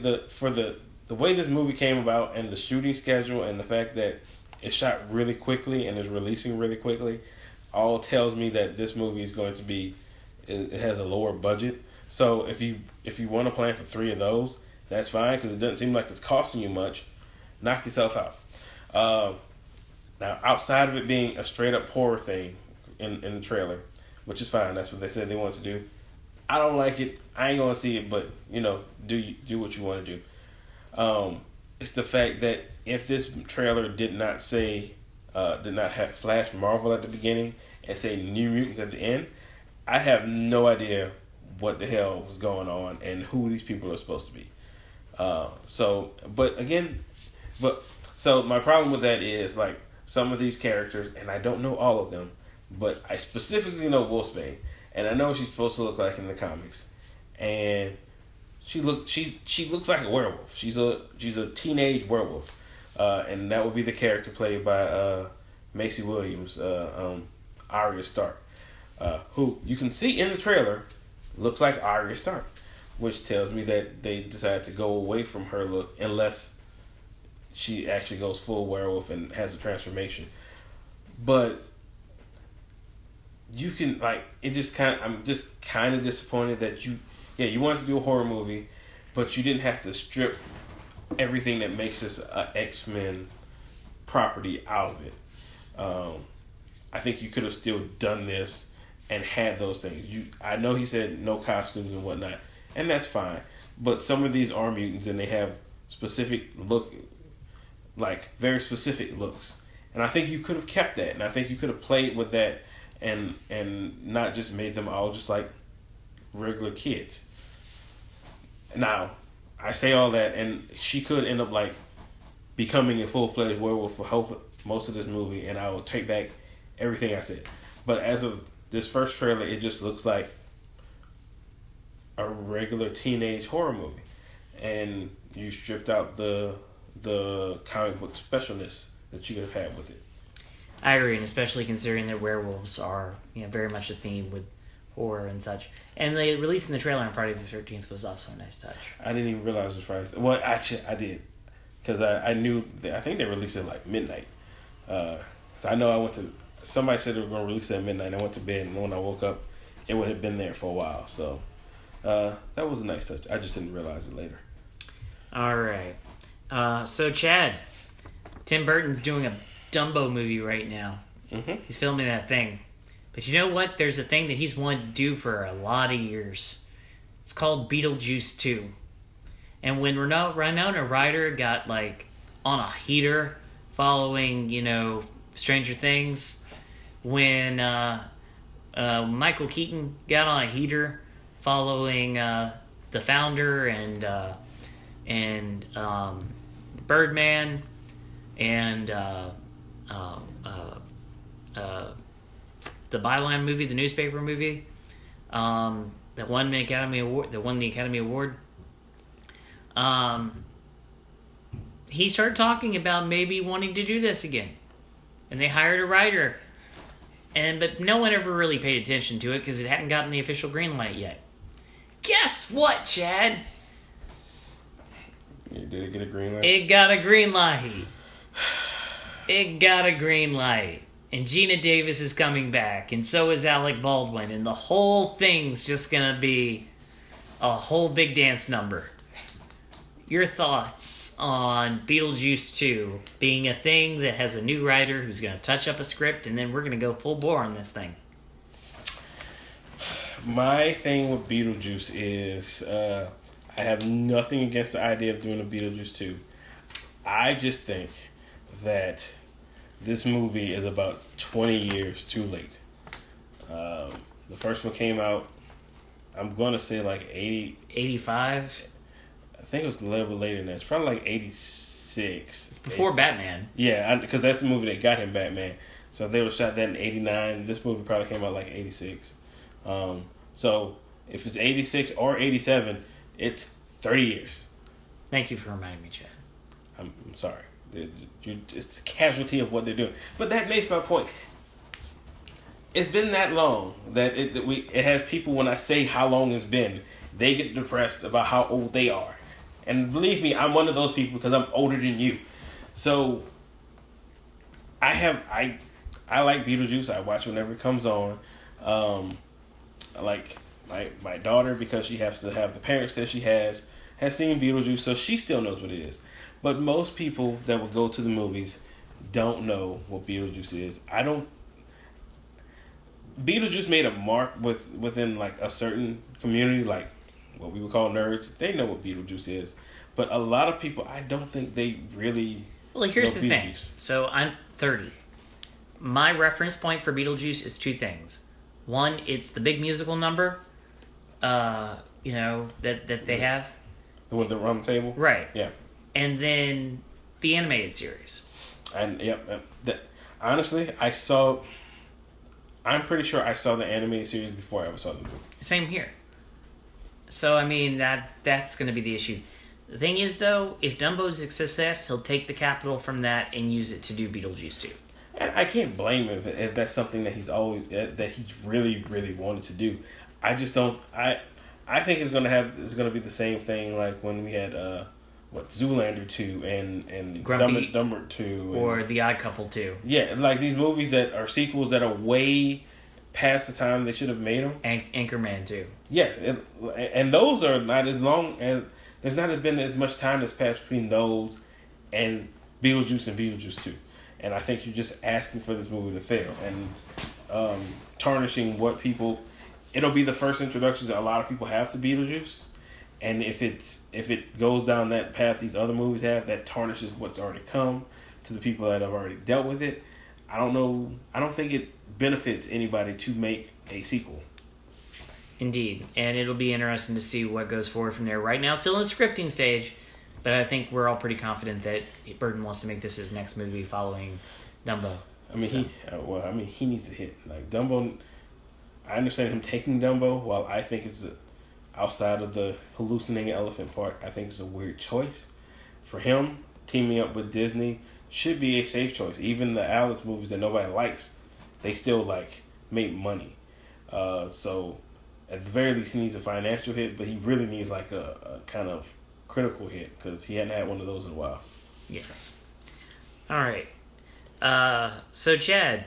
way this movie came about and the shooting schedule and the fact that it shot really quickly and is releasing really quickly, all tells me that this movie is going to be. It has a lower budget, so if you want to plan for 3 of those, that's fine because it doesn't seem like it's costing you much. Knock yourself out. Now, outside of it being a straight-up horror thing in the trailer, which is fine, that's what they said they wanted to do. I don't like it. I ain't gonna see it, but do what you want to do. It's the fact that if this trailer did not have Flash Marvel at the beginning and say New Mutants at the end, I have no idea what the hell was going on and who these people are supposed to be. So my problem with that is like. Some of these characters, and I don't know all of them, but I specifically know Wolfsbane, and I know what she's supposed to look like in the comics, and she looks like a werewolf. She's a teenage werewolf, and that would be the character played by Macy Williams, Arya Stark, who you can see in the trailer looks like Arya Stark, which tells me that they decided to go away from her look unless she actually goes full werewolf and has a transformation. But you can I'm just kind of disappointed that you wanted to do a horror movie, but you didn't have to strip everything that makes this an X-Men property out of it. I think you could have still done this and had those things. I know he said no costumes and whatnot, and that's fine. But some of these are mutants and they have very specific looks, and I think you could have kept that, and I think you could have played with that, and not just made them all just like regular kids. Now, I say all that, and she could end up like becoming a full-fledged werewolf for most of this movie, and I will take back everything I said. But as of this first trailer, it just looks like a regular teenage horror movie, and you stripped out the comic book specialness that you could have had with it. I agree, and especially considering that werewolves are very much a theme with horror and such. And they releasing the trailer on Friday the 13th was also a nice touch. I didn't even realize it was Friday. Well, actually, I did. Because I knew, I think they released it like midnight. So I know somebody said they were going to release it at midnight. I went to bed, and when I woke up, it would have been there for a while. So that was a nice touch. I just didn't realize it later. All right. So Chad, Tim Burton's doing a Dumbo movie right now. Mm-hmm. He's filming that thing. But you know what? There's a thing that he's wanted to do for a lot of years. It's called Beetlejuice 2. And when Winona Ryder got like on a heater following, Stranger Things, when Michael Keaton got on a heater following The Founder and Birdman and the Byline movie, the newspaper movie, that won the Academy Award. he started talking about maybe wanting to do this again. And they hired a writer. But no one ever really paid attention to it because it hadn't gotten the official green light yet. Guess what, Chad? Did it get a green light? It got a green light. It got a green light. And Gina Davis is coming back. And so is Alec Baldwin. And the whole thing's just going to be a whole big dance number. Your thoughts on Beetlejuice 2 being a thing that has a new writer who's going to touch up a script, and then we're going to go full bore on this thing. My thing with Beetlejuice is I have nothing against the idea of doing a Beetlejuice 2. I just think that this movie is about 20 years too late. The first one came out, I'm going to say like 85? I think it was a little bit later than that. It's probably like 86. It's before Batman. Yeah, because that's the movie that got him Batman. So they would shot that in 89. This movie probably came out like 86. So if it's 86 or 87, it's 30 years. Thank you for reminding me, Chad. I'm sorry. It's a casualty of what they're doing. But that makes my point. It's been that long that it has people, when I say how long it's been, they get depressed about how old they are. And believe me, I'm one of those people because I'm older than you. So I like Beetlejuice. I watch whenever it comes on. I like my daughter because she has to have the parents that she has seen Beetlejuice, so she still knows what it is. But most people that will go to the movies don't know what Beetlejuice is. Beetlejuice made a mark within like a certain community, like what we would call nerds. They know what Beetlejuice is. But a lot of people, I don't think they really Well, here's know the thing. Beetlejuice. So I'm 30. My reference point for Beetlejuice is two things. One, it's the big musical number, that they have. The one that on the table? Right. Yeah. And then the animated series. And honestly, I'm pretty sure I saw the animated series before I ever saw the movie. Same here. So, I mean, that's going to be the issue. The thing is, though, if Dumbo's a success, he'll take the capital from that and use it to do Beetlejuice 2. And I can't blame him if that's something that he's really, really wanted to do. I just don't. I think it's gonna be the same thing like when we had Zoolander 2 and Dumber 2 or The Odd Couple 2. Yeah, like these movies that are sequels that are way past the time they should have made them. Anchorman 2. Yeah, and those are not as long as there's not been as much time that's passed between those and Beetlejuice and Beetlejuice 2. And I think you're just asking for this movie to fail and tarnishing what people. It'll be the first introduction that a lot of people have to Beetlejuice, and if it goes down that path these other movies have, that tarnishes what's already come to the people that have already dealt with it. I don't know. I don't think it benefits anybody to make a sequel. Indeed, and it'll be interesting to see what goes forward from there. Right now, still in the scripting stage. But I think we're all pretty confident that Burton wants to make this his next movie following Dumbo. I mean, he needs to hit. Like, Dumbo, I understand him taking Dumbo, while I think it's outside of the hallucinating elephant part, I think it's a weird choice. For him, teaming up with Disney should be a safe choice. Even the Alice movies that nobody likes, they still, make money. So, at the very least, he needs a financial hit, but he really needs, a kind of critical hit because he hadn't had one of those in a while. Yes. All right. So Chad,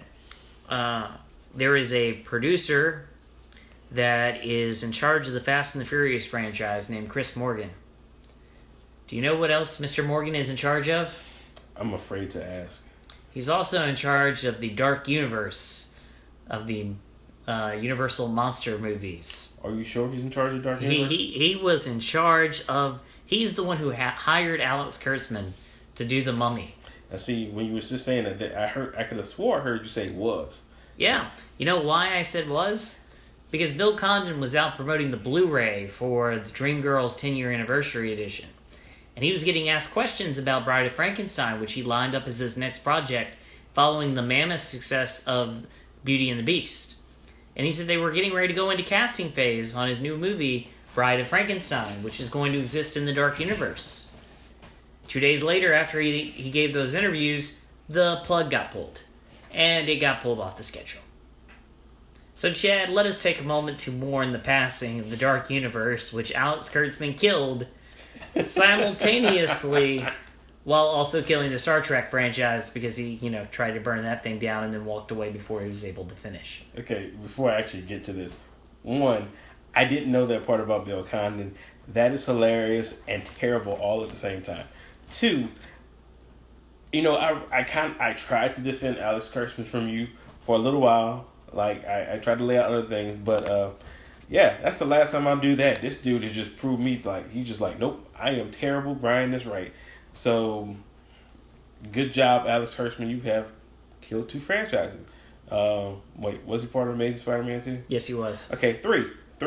there is a producer that is in charge of the Fast and the Furious franchise named Chris Morgan. Do you know what else Mr. Morgan is in charge of? I'm afraid to ask. He's also in charge of the Dark Universe of the Universal Monster movies. Are you sure he's in charge of Dark Universe? He was in charge of. He's the one who hired Alex Kurtzman to do The Mummy. Now, see, when you was just saying that, I could have swore I heard you say was. Yeah. You know why I said was? Because Bill Condon was out promoting the Blu-ray for the Dreamgirls 10-year anniversary edition. And he was getting asked questions about Bride of Frankenstein, which he lined up as his next project following the mammoth success of Beauty and the Beast. And he said they were getting ready to go into casting phase on his new movie, Bride of Frankenstein, which is going to exist in the Dark Universe. 2 days later, after he gave those interviews, the plug got pulled. And it got pulled off the schedule. So, Chad, let us take a moment to mourn the passing of the Dark Universe, which Alex Kurtzman killed simultaneously while also killing the Star Trek franchise because he, tried to burn that thing down and then walked away before he was able to finish. Okay, before I actually get to this, one, I didn't know that part about Bill Condon. That is hilarious and terrible all at the same time. Two, I tried to defend Alex Kurtzman from you for a little while. Like, I tried to lay out other things, but, that's the last time I'll do that. This dude has just proved me, like, he's just like, nope, I am terrible, Brian is right. So, good job, Alex Kurtzman, you have killed 2 franchises. Wait, was he part of Amazing Spider-Man 2? Yes, he was. Okay, 3.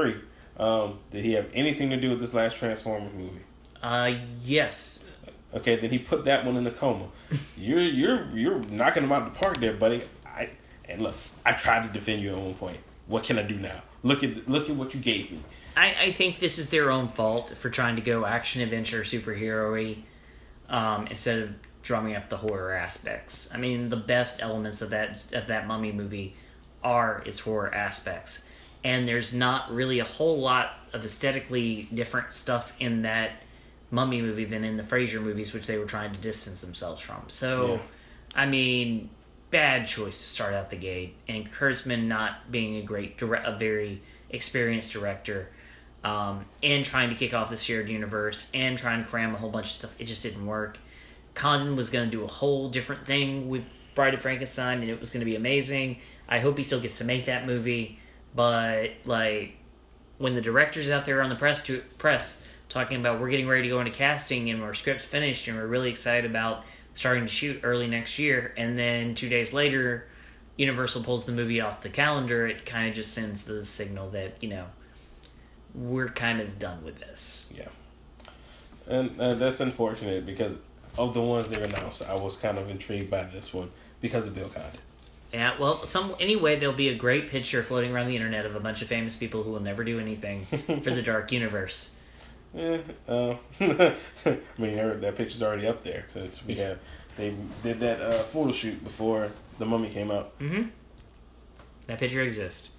Did he have anything to do with this last Transformers movie? Yes. Okay, then he put that one in a coma. You're knocking him out the park there, buddy. Look, I tried to defend you at one point. What can I do now? Look at what you gave me. I think this is their own fault for trying to go action adventure superhero-y instead of drumming up the horror aspects. I mean, the best elements of that Mummy movie are its horror aspects, and there's not really a whole lot of aesthetically different stuff in that Mummy movie than in the Fraser movies, which they were trying to distance themselves from. So, yeah. I mean, bad choice to start out the gate, and Kurtzman not being a very experienced director, and trying to kick off the shared universe, and trying to cram a whole bunch of stuff. It just didn't work. Condon was going to do a whole different thing with Bride of Frankenstein, and it was going to be amazing. I hope he still gets to make that movie, but, like, when the director's out there on the press talking about we're getting ready to go into casting and our script's finished and we're really excited about starting to shoot early next year, and then 2 days later Universal pulls the movie off the calendar, it kind of just sends the signal that, we're kind of done with this. Yeah. And that's unfortunate because of the ones they announced, I was kind of intrigued by this one because of Bill Condon. Yeah, well, anyway, there'll be a great picture floating around the internet of a bunch of famous people who will never do anything for the Dark Universe. I mean, that picture's already up there since they did that photo shoot before The Mummy came out. Mm-hmm. That picture exists.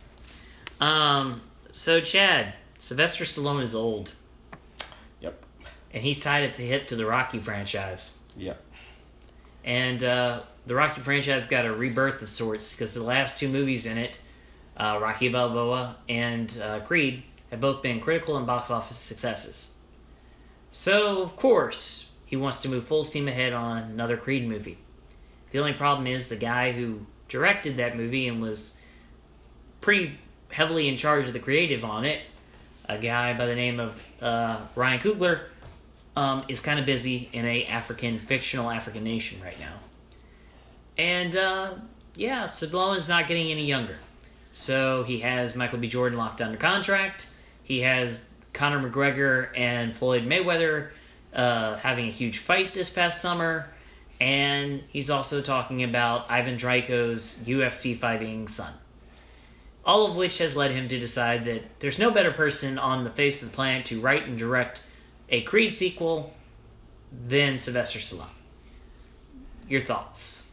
So Chad, Sylvester Stallone is old. Yep. And he's tied at the hip to the Rocky franchise. Yep. And the Rocky franchise got a rebirth of sorts because the last 2 movies in it, Rocky Balboa and Creed, have both been critical and box office successes. So, of course, he wants to move full steam ahead on another Creed movie. The only problem is the guy who directed that movie and was pretty heavily in charge of the creative on it, a guy by the name of Ryan Coogler, is kind of busy in a fictional African nation right now. And, Stallone is not getting any younger. So he has Michael B. Jordan locked under contract. He has Conor McGregor and Floyd Mayweather having a huge fight this past summer. And he's also talking about Ivan Draco's UFC fighting son. All of which has led him to decide that there's no better person on the face of the planet to write and direct a Creed sequel than Sylvester Stallone. Your thoughts?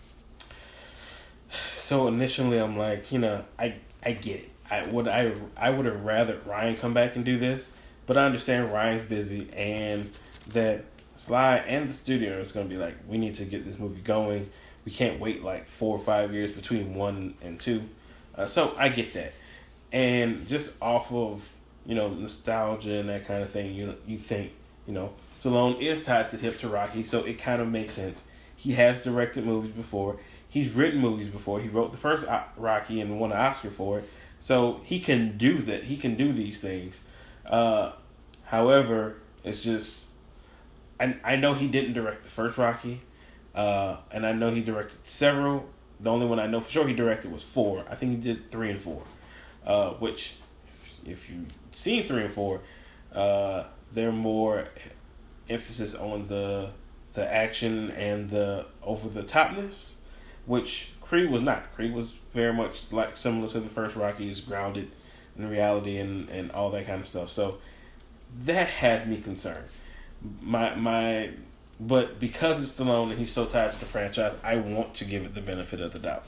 So initially I'm like, I get it. I would have rather Ryan come back and do this, but I understand Ryan's busy and that Sly and the studio is going to be like, we need to get this movie going. We can't wait like 4 or 5 years between 1 and 2. So I get that. And just off of, nostalgia and that kind of thing, you think, Stallone is tied to the hip to Rocky, so it kind of makes sense. He has directed movies before. He's written movies before. He wrote the first Rocky and won an Oscar for it. So he can do that. He can do these things. However, it's just... I know he didn't direct the first Rocky. And I know he directed several. The only one I know for sure he directed was 4. I think he did 3 and 4. Which, if you've seen 3 and 4, they're more emphasis on the action and the over-the-topness, which Creed was not. Creed was very much like similar to the first Rocky, is grounded in reality and all that kind of stuff. So that has me concerned. But because it's Stallone and he's so tied to the franchise, I want to give it the benefit of the doubt.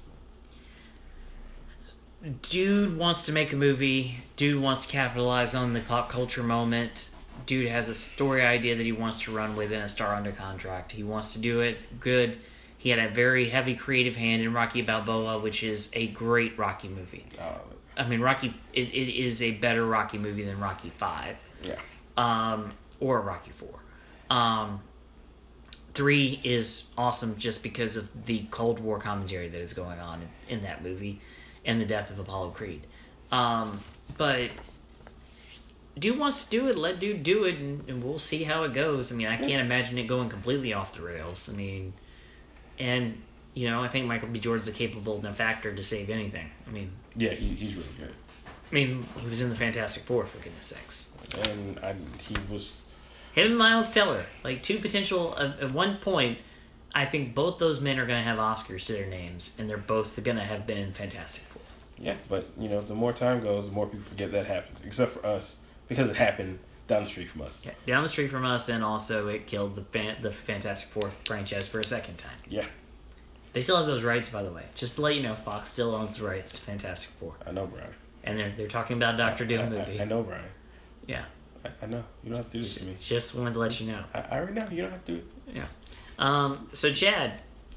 Dude wants to make a movie. Dude wants to capitalize on the pop culture moment. Dude has a story idea that he wants to run with and a star under contract. He wants to do it good. He had a very heavy creative hand in Rocky Balboa, which is a great Rocky movie. I mean, Rocky it is a better Rocky movie than Rocky 5. Yeah. Or Rocky 4. 3 is awesome just because of the Cold War commentary that is going on in that movie and the death of Apollo Creed. But dude wants to do it, let dude do it, and we'll see how it goes. I mean, I can't imagine it going completely off the rails. I mean, and, you know, I think Michael B. Jordan's a capable enough actor to save anything. I mean... Yeah, he's really good. I mean, he was in the Fantastic Four, for goodness sakes. And he was... Him and Miles Teller, like two potential... At one point, I think both those men are going to have Oscars to their names, and they're both going to have been in Fantastic Four. Yeah, but, you know, the more time goes, the more people forget that happens. Except for us, because it happened down the street from us. Yeah, down the street from us, and also it killed the Fantastic Four franchise for a second time. Yeah. They still have those rights, by the way. Just to let you know, Fox still owns the rights to Fantastic Four. I know, Brian. And they're talking about a Doctor Doom movie. I know, Brian. Yeah. I know. You don't have to do this to me. Just wanted to let you know. I already know. You don't have to do it. Yeah. So, Chad.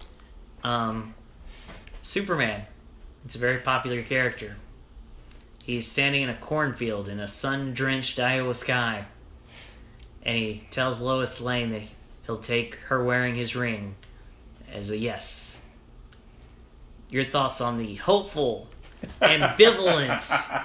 Superman. It's a very popular character. He's standing in a cornfield in a sun-drenched Iowa sky. And he tells Lois Lane that he'll take her wearing his ring as a yes. Your thoughts on the hopeful, ambivalent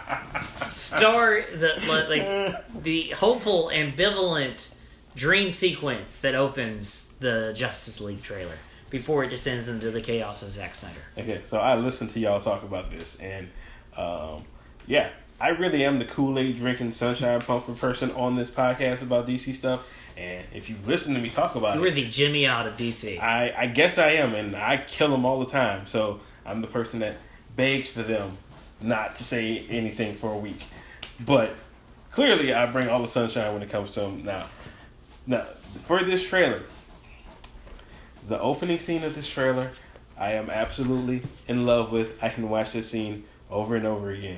the hopeful, ambivalent dream sequence that opens the Justice League trailer before it descends into the chaos of Zack Snyder. Okay, so I listened to y'all talk about this, and yeah, I really am the Kool-Aid drinking, sunshine pumping person on this podcast about DC stuff. And if you listen to me talk about you were the Jimmy out of DC. I guess I am, and I kill them all the time. So I'm the person that begs for them not to say anything for a week. But clearly, I bring all the sunshine when it comes to them. Now, for this trailer, the opening scene of this trailer, I am absolutely in love with. I can watch this scene over and over again.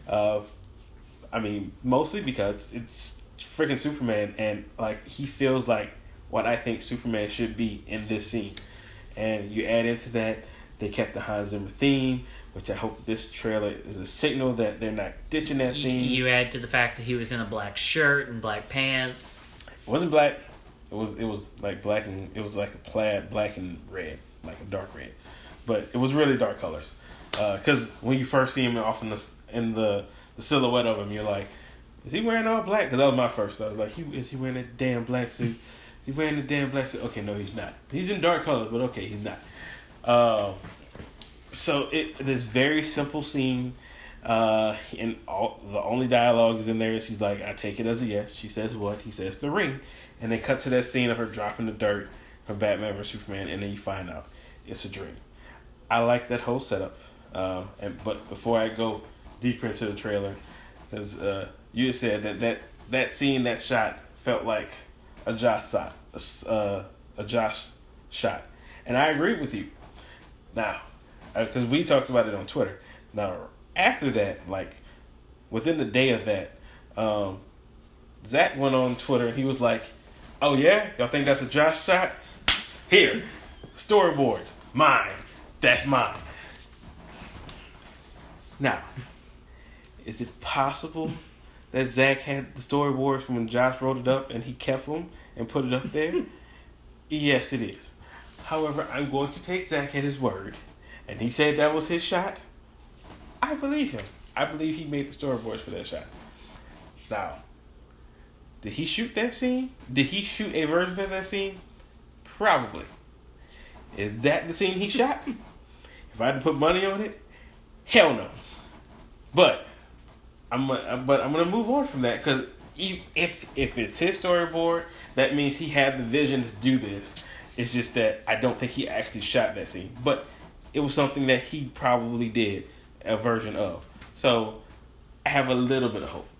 I mean, mostly because it's freaking Superman, and like he feels like what I think Superman should be in this scene. And you add into that, they kept the Hans Zimmer theme, which I hope this trailer is a signal that they're not ditching that theme. You add to the fact that he was in a black shirt and black pants. It wasn't black. It was like black, and it was like a plaid, black and red, like a dark red, but it was really dark colors. Because when you first see him off in the silhouette of him, you're like, is he wearing all black? Because that was my first thought. I was like, is he wearing that damn black suit? Is he wearing the damn black suit? Okay, no, he's not. He's in dark colors, but okay, he's not. So this very simple scene, and the only dialogue is in there is he's like, I take it as a yes. She says what? He says the ring. And they cut to that scene of her dropping the dirt from Batman vs Superman, and then you find out it's a dream. I like that whole setup. But before I go deeper into the trailer, because you said that scene, that shot felt like a Josh shot, and I agree with you. Now, because we talked about it on Twitter. Now, after that, like within the day of that, Zach went on Twitter and he was like, "Oh yeah, y'all think that's a Josh shot? Here, storyboards, mine. That's mine." Now, is it possible that Zach had the storyboards from when Josh wrote it up and he kept them and put it up there? Yes, it is. However, I'm going to take Zach at his word, and he said that was his shot. I believe him. I believe he made the storyboards for that shot. Now, did he shoot that scene? Did he shoot a version of that scene? Probably. Is that the scene he shot? If I had to put money on it, hell no. But I'm gonna move on from that, because if it's his storyboard, that means he had the vision to do this. It's just that I don't think he actually shot that scene, but it was something that he probably did a version of. So I have a little bit of hope.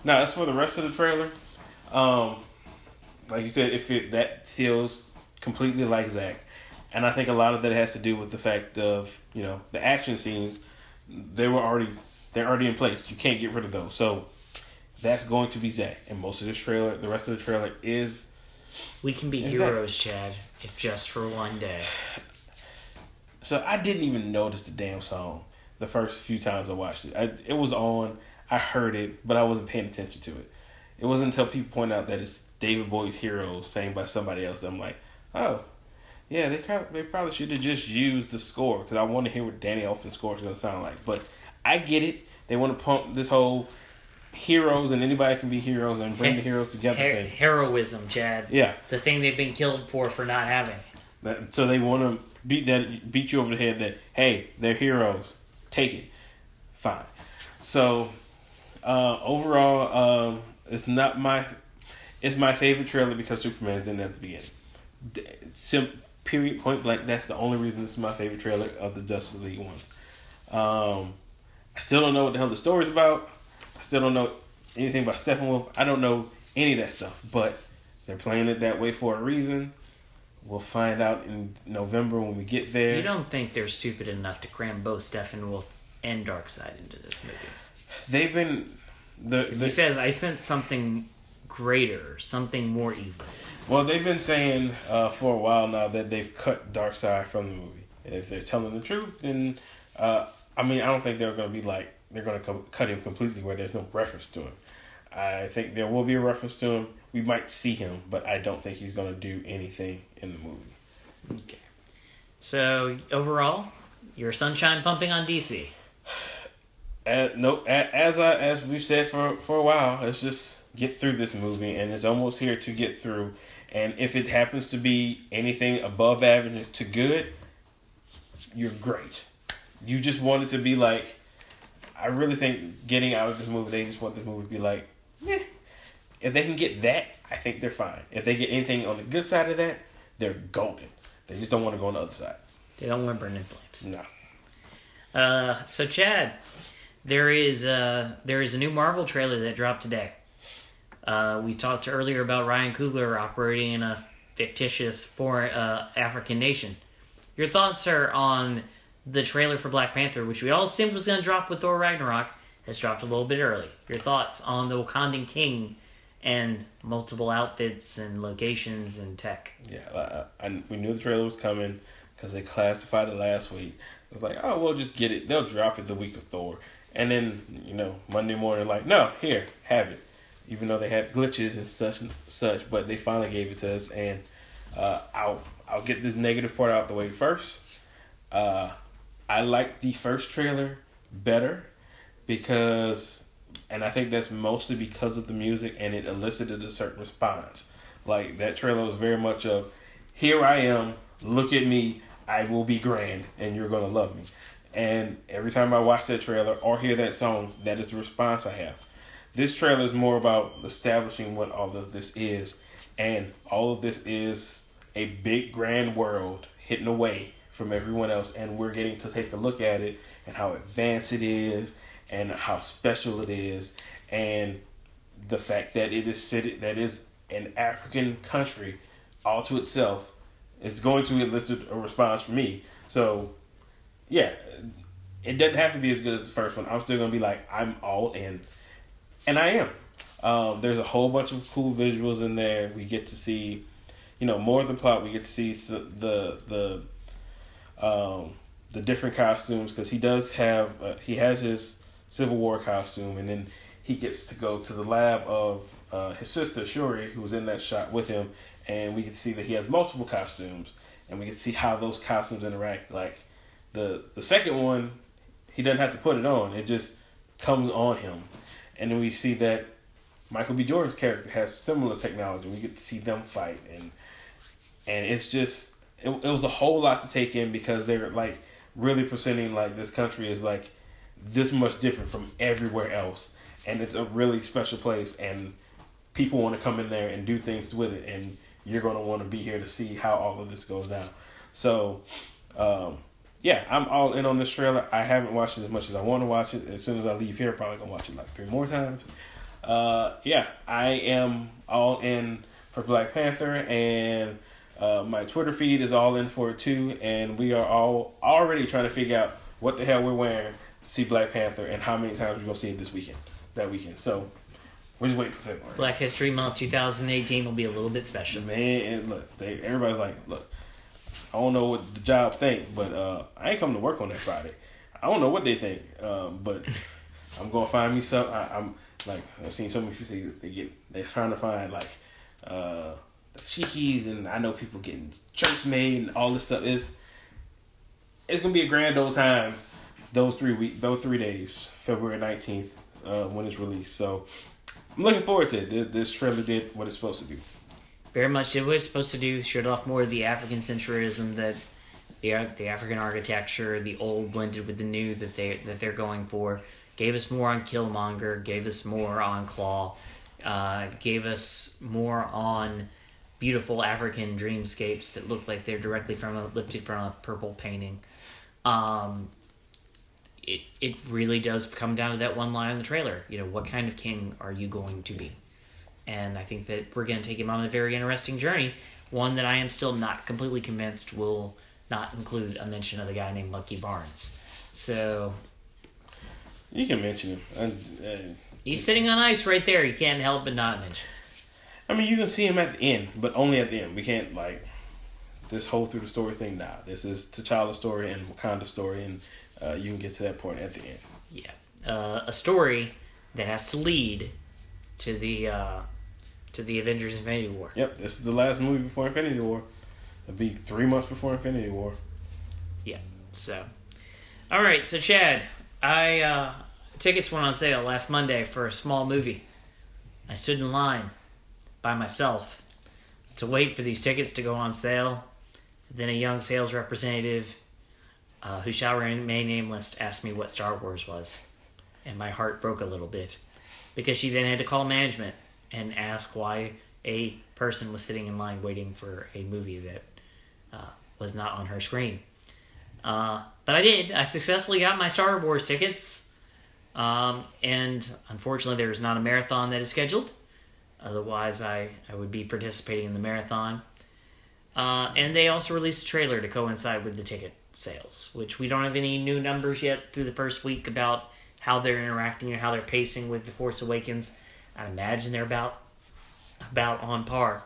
Now, as for the rest of the trailer, like you said, that feels completely like Zack, and I think a lot of that has to do with the fact of the action scenes. They're already in place. You can't get rid of those. So that's going to be Zack, and most of this trailer, the rest of the trailer is. We can be heroes, Chad, if just for one day. So I didn't even notice the damn song the first few times I watched it. It was on. I heard it, but I wasn't paying attention to it. It wasn't until people point out that it's David Bowie's "Heroes" sang by somebody else. I'm like, oh, yeah, they probably should have just used the score because I want to hear what Danny Elfman's score is going to sound like. But I get it. They want to pump this whole heroes and anybody can be heroes and bring the heroes together thing. Heroism, Chad. Yeah. The thing they've been killed for not having. So they want to beat you over the head that, hey, they're heroes. Take it. Fine. So, overall, it's my favorite trailer because Superman's in it at the beginning. Period, point blank. That's the only reason this is my favorite trailer of the Justice League ones. I still don't know what the hell the story's about. I still don't know anything about Steppenwolf. I don't know any of that stuff, but they're playing it that way for a reason. We'll find out in November when we get there. You don't think they're stupid enough to cram both Steppenwolf and Darkseid into this movie? They've been... He says, I sense something greater, something more evil. Well, they've been saying for a while now that they've cut Darkseid from the movie. If they're telling the truth, then... I don't think they're going to be like... They're going to cut him completely where there's no reference to him. I think there will be a reference to him. We might see him, but I don't think he's going to do anything in the movie. Okay. So, overall, your sunshine pumping on DC? Nope. As we've said for a while, let's just get through this movie, and it's almost here to get through. And if it happens to be anything above average to good, you're great. You just want it to be like... I really think getting out of this movie, they just want this movie to be like, meh. If they can get that, I think they're fine. If they get anything on the good side of that, they're golden. They just don't want to go on the other side. They don't want to burn in flames. No. So Chad, there is a new Marvel trailer that dropped today. We talked earlier about Ryan Coogler operating in a fictitious foreign African nation. Your thoughts are on the trailer for Black Panther, which we all assumed was going to drop with Thor Ragnarok, has dropped a little bit early. Your thoughts on the Wakandan King and multiple outfits and locations and tech? Yeah, we knew the trailer was coming because they classified it last week. It was like, oh, we'll just get it. They'll drop it the week of Thor. And then, Monday morning, like, no, here, have it. Even though they had glitches and such, but they finally gave it to us. And I'll get this negative part out the way first. I like the first trailer better because, and I think that's mostly because of the music, and it elicited a certain response. Like, that trailer was very much of, here I am, look at me, I will be grand, and you're going to love me. And every time I watch that trailer or hear that song, that is the response I have. This trailer is more about establishing what all of this is, and all of this is a big, grand world hidden away from everyone else, and we're getting to take a look at it and how advanced it is and how special it is, and the fact that it is an African country all to itself is going to elicit a response from me. So yeah, it doesn't have to be as good as the first one. I'm still going to be like, I'm all in, and I am. There's a whole bunch of cool visuals in there. We get to see more of the plot. We get to see the different costumes, because he has his Civil War costume, and then he gets to go to the lab of his sister Shuri, who was in that shot with him, and we get to see that he has multiple costumes, and we get to see how those costumes interact. Like the second one, he doesn't have to put it on; it just comes on him, and then we see that Michael B. Jordan's character has similar technology. We get to see them fight, and it's just. It was a whole lot to take in, because they're like really presenting like this country is like this much different from everywhere else, and it's a really special place, and people want to come in there and do things with it, and you're going to want to be here to see how all of this goes down. So yeah, I'm all in on this trailer. I haven't watched it as much as I want to watch it. As soon as I leave here, probably gonna watch it like 3 more times. Yeah, I am all in for Black Panther, and my Twitter feed is all in for it too. And we are all already trying to figure out what the hell we're wearing to see Black Panther and how many times we're gonna see it that weekend. So we're just waiting for February. Black History Month 2018 will be a little bit special. Man, and look, everybody's like, look, I don't know what the job think, but I ain't coming to work on that Friday. I don't know what they think, but I'm gonna find me some. I'm like, I've seen some people say they're trying to find like the shikis, and I know people getting shirts made and all this stuff. It's gonna be a grand old time. Those 3 days, February 19th, when it's released. So I'm looking forward to it. This trailer did what it's supposed to do. Very much did what it's supposed to do. Showed off more of the African centrism, that the African architecture, the old blended with the new that they're going for. Gave us more on Killmonger. Gave us more on Claw. Gave us more on beautiful African dreamscapes that look like they're directly lifted from a purple painting. It really does come down to that one line in the trailer. You know, what kind of king are you going to be? And I think that we're going to take him on a very interesting journey, one that I am still not completely convinced will not include a mention of the guy named Lucky Barnes. So you can mention him. He's sitting on ice right there. You can't help but not mention. I mean, you can see him at the end, but only at the end. We can't this whole through the story thing. Nah, this is T'Challa's story and Wakanda's story, and you can get to that point at the end. Yeah, a story that has to lead to the Avengers Infinity War. Yep, this is the last movie before Infinity War. It'll be 3 months before Infinity War. Yeah. So, all right. So Chad, tickets went on sale last Monday for a small movie. I stood in line by myself to wait for these tickets to go on sale. Then a young sales representative, who shall remain nameless, asked me what Star Wars was. And my heart broke a little bit. Because she then had to call management and ask why a person was sitting in line waiting for a movie that was not on her screen. But I did. I successfully got my Star Wars tickets. And unfortunately there is not a marathon that is scheduled. Otherwise I would be participating in the marathon. And they also released a trailer to coincide with the ticket sales, which we don't have any new numbers yet through the first week about how they're interacting or how they're pacing with The Force Awakens. I imagine they're about on par.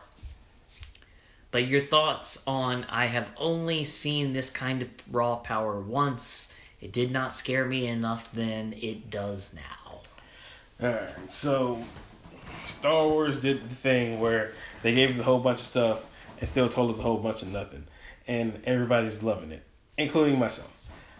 But your thoughts on, I have only seen this kind of raw power once. It did not scare me enough then. It does now. Alright, so Star Wars did the thing where they gave us a whole bunch of stuff and still told us a whole bunch of nothing. And everybody's loving it, including myself.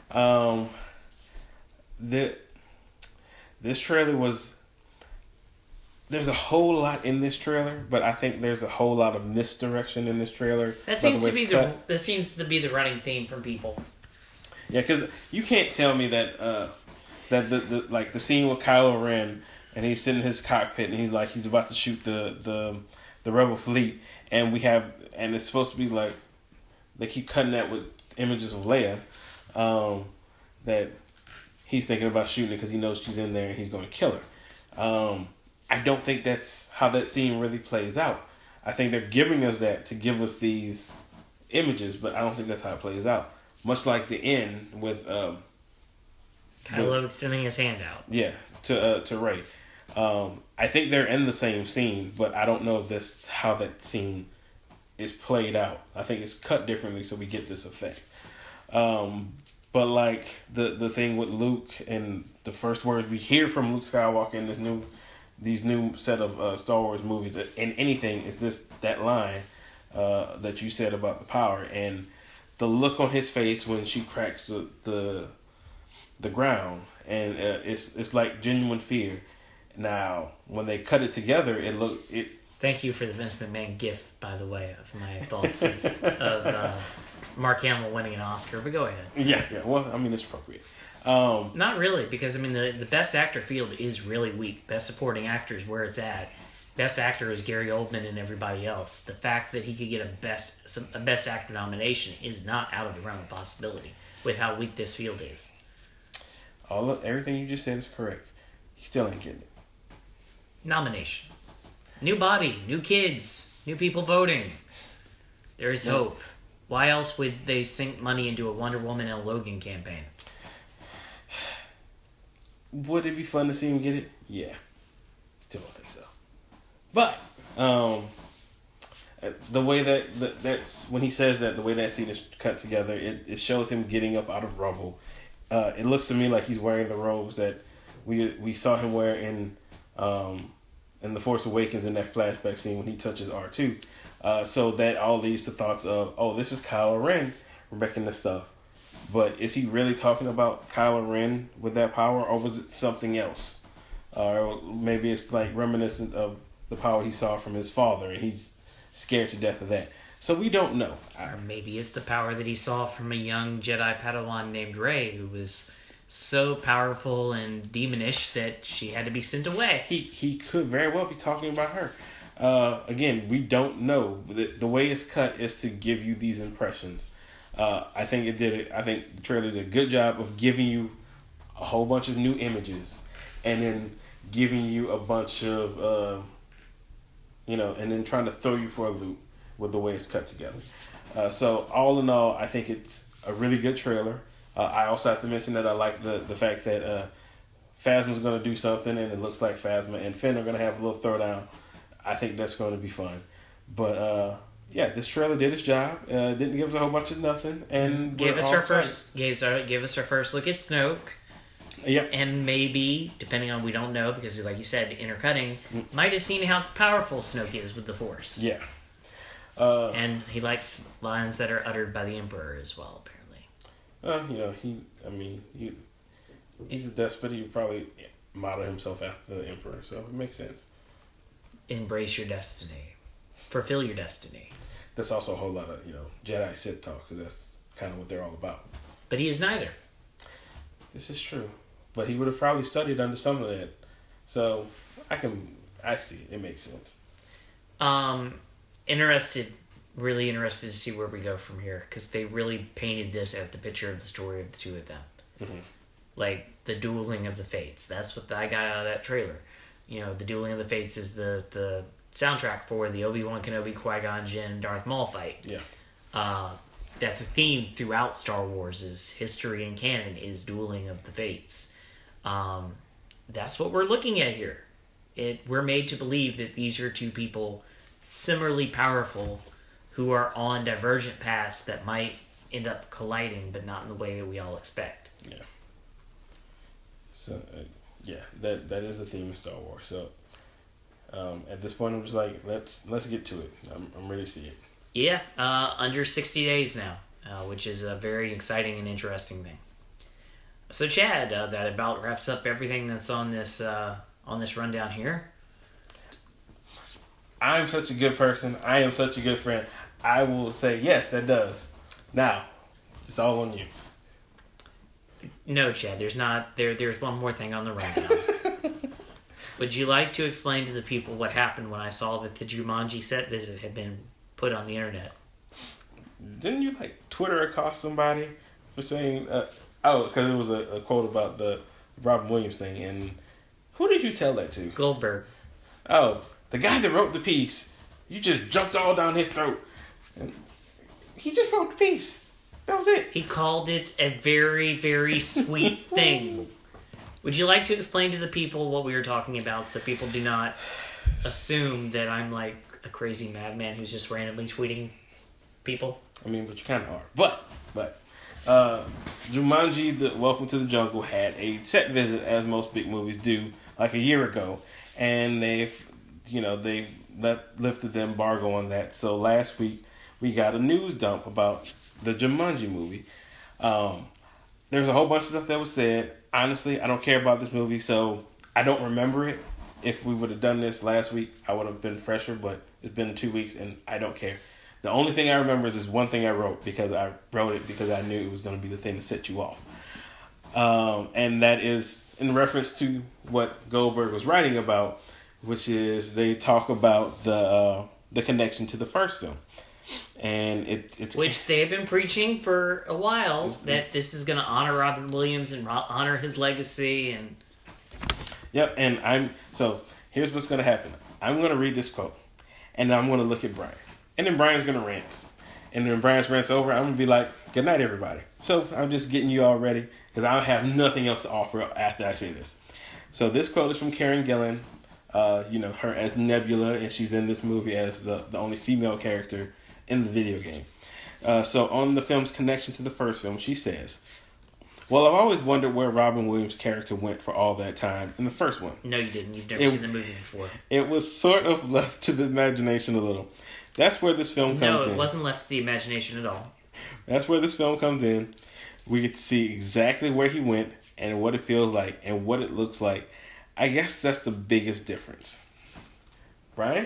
This trailer was... There's a whole lot in this trailer, but I think there's a whole lot of misdirection in this trailer. That seems to be the running theme from people. Yeah, because you can't tell me that the scene with Kylo Ren and he's sitting in his cockpit and he's about to shoot the Rebel fleet, and it's supposed to be like they keep cutting that with images of Leia, that he's thinking about shooting it because he knows she's in there and he's going to kill her. I don't think that's how that scene really plays out. I think they're giving us that to give us these images, but I don't think that's how it plays out. Much like the end with Kylo extending his hand out. Yeah, to Rey. I think they're in the same scene, but I don't know if that's how that scene is played out. I think it's cut differently so we get this effect. But like the thing with Luke and the first words we hear from Luke Skywalker in these new set of Star Wars movies, in anything, is that line that you said about the power, and the look on his face when she cracks the ground, and it's like genuine fear. Now, when they cut it together, it. Thank you for the Vince McMahon gif, by the way, of my thoughts of Mark Hamill winning an Oscar. But go ahead. Yeah. Well, I mean, it's appropriate. Not really, because I mean the best actor field is really weak. Best supporting actor is where it's at. Best actor is Gary Oldman and everybody else. The fact that he could get a best actor nomination is not out of the realm of possibility with how weak this field is. Everything you just said is correct. He still ain't getting it. nomination. New body, new kids, new people voting. There is hope. Why else would they sink money into a Wonder Woman and a Logan campaign? Would it be fun to see him get it? Yeah. Still don't think so. But the way that's when he says that, the way that scene is cut together, it shows him getting up out of rubble. It looks to me like he's wearing the robes that we saw him wear in The Force Awakens in that flashback scene when he touches R2. So that all leads to thoughts of, oh, this is Kylo Ren wrecking the stuff. But is he really talking about Kylo Ren with that power, or was it something else? Or maybe it's like reminiscent of the power he saw from his father, and he's scared to death of that. So we don't know. Or maybe it's the power that he saw from a young Jedi Padawan named Rey, who was so powerful and demonish that she had to be sent away. He could very well be talking about her. Again, we don't know. The way it's cut is to give you these impressions. I think it did it. I think the trailer did a good job of giving you a whole bunch of new images, and then giving you a bunch of, and then trying to throw you for a loop with the way it's cut together. So all in all, I think it's a really good trailer. I also have to mention that I like the fact that Phasma's going to do something, and it looks like Phasma and Finn are going to have a little throwdown. I think that's going to be fun. But this trailer did its job. Didn't give us a whole bunch of nothing, and give us our first look at Snoke. Yep. And maybe, depending on, we don't know, because like you said, the intercutting, might have seen how powerful Snoke is with the Force. Yeah. And he likes lines that are uttered by the Emperor as well, apparently. He's a despot. He would probably model himself after the Emperor, so it makes sense. Embrace your destiny. Fulfill your destiny. That's also a whole lot of, Jedi Sith talk, because that's kind of what they're all about. But he is neither. This is true. But he would have probably studied under some of that. So, I see it. It makes sense. Really interested to see where we go from here, because they really painted this as the picture of the story of the two of them. Mm-hmm. Like, the dueling of the fates. That's what I got out of that trailer. The dueling of the fates is the soundtrack for the Obi-Wan Kenobi, Qui-Gon Jinn, Darth Maul fight. Yeah. That's a theme throughout Star Wars' history and canon, is dueling of the fates. That's what we're looking at here. We're made to believe that these are two people similarly powerful who are on divergent paths that might end up colliding, but not in the way that we all expect. Yeah. So, that is a theme of Star Wars. So, at this point, I'm just like, let's get to it. I'm ready to see it. Yeah, under 60 days now, which is a very exciting and interesting thing. So, Chad, that about wraps up everything that's on this rundown here. I'm such a good person. I am such a good friend. I will say, yes, that does. Now, it's all on you. No, Chad, there's not. There's one more thing on the rundown. Would you like to explain to the people what happened when I saw that the Jumanji set visit had been put on the internet? Didn't you, Twitter accost somebody for saying, because it was a quote about the Robin Williams thing, and who did you tell that to? Goldberg. Oh, the guy that wrote the piece. You just jumped all down his throat. And he just wrote the piece. That was it. He called it a very, very sweet thing. Would you like to explain to the people what we were talking about, so people do not assume that I'm like a crazy madman who's just randomly tweeting people? But you kind of are. But Jumanji, the Welcome to the Jungle, had a set visit, as most big movies do, like a year ago, and they've lifted the embargo on that. So last week we got a news dump about the Jumanji movie. There's a whole bunch of stuff that was said. Honestly, I don't care about this movie, so I don't remember it. If we would have done this last week, I would have been fresher, but it's been 2 weeks and I don't care. The only thing I remember is this one thing I wrote, because I wrote it because I knew it was going to be the thing to set you off. And that is in reference to what Goldberg was writing about, which is they talk about the connection to the first film. And it's which they have been preaching for a while, that this is going to honor Robin Williams and honor his legacy. And yep, and Here's what's gonna happen. I'm gonna read this quote, and then I'm gonna look at Brian, and then Brian's gonna rant, and then Brian's rant's over. I'm gonna be like, "Good night, everybody." So I'm just getting you all ready because I have nothing else to offer after I say this. So this quote is from Karen Gillan. Her as Nebula, and she's in this movie as the only female character in the video game. So on the film's connection to the first film, she says, "Well, I've always wondered where Robin Williams' character went for all that time in the first one." No, you didn't. You've never seen the movie before. It was sort of left to the imagination a little. That's where this film comes in. No, it wasn't left to the imagination at all. That's where this film comes in. We get to see exactly where he went and what it feels like and what it looks like. I guess that's the biggest difference. Brian?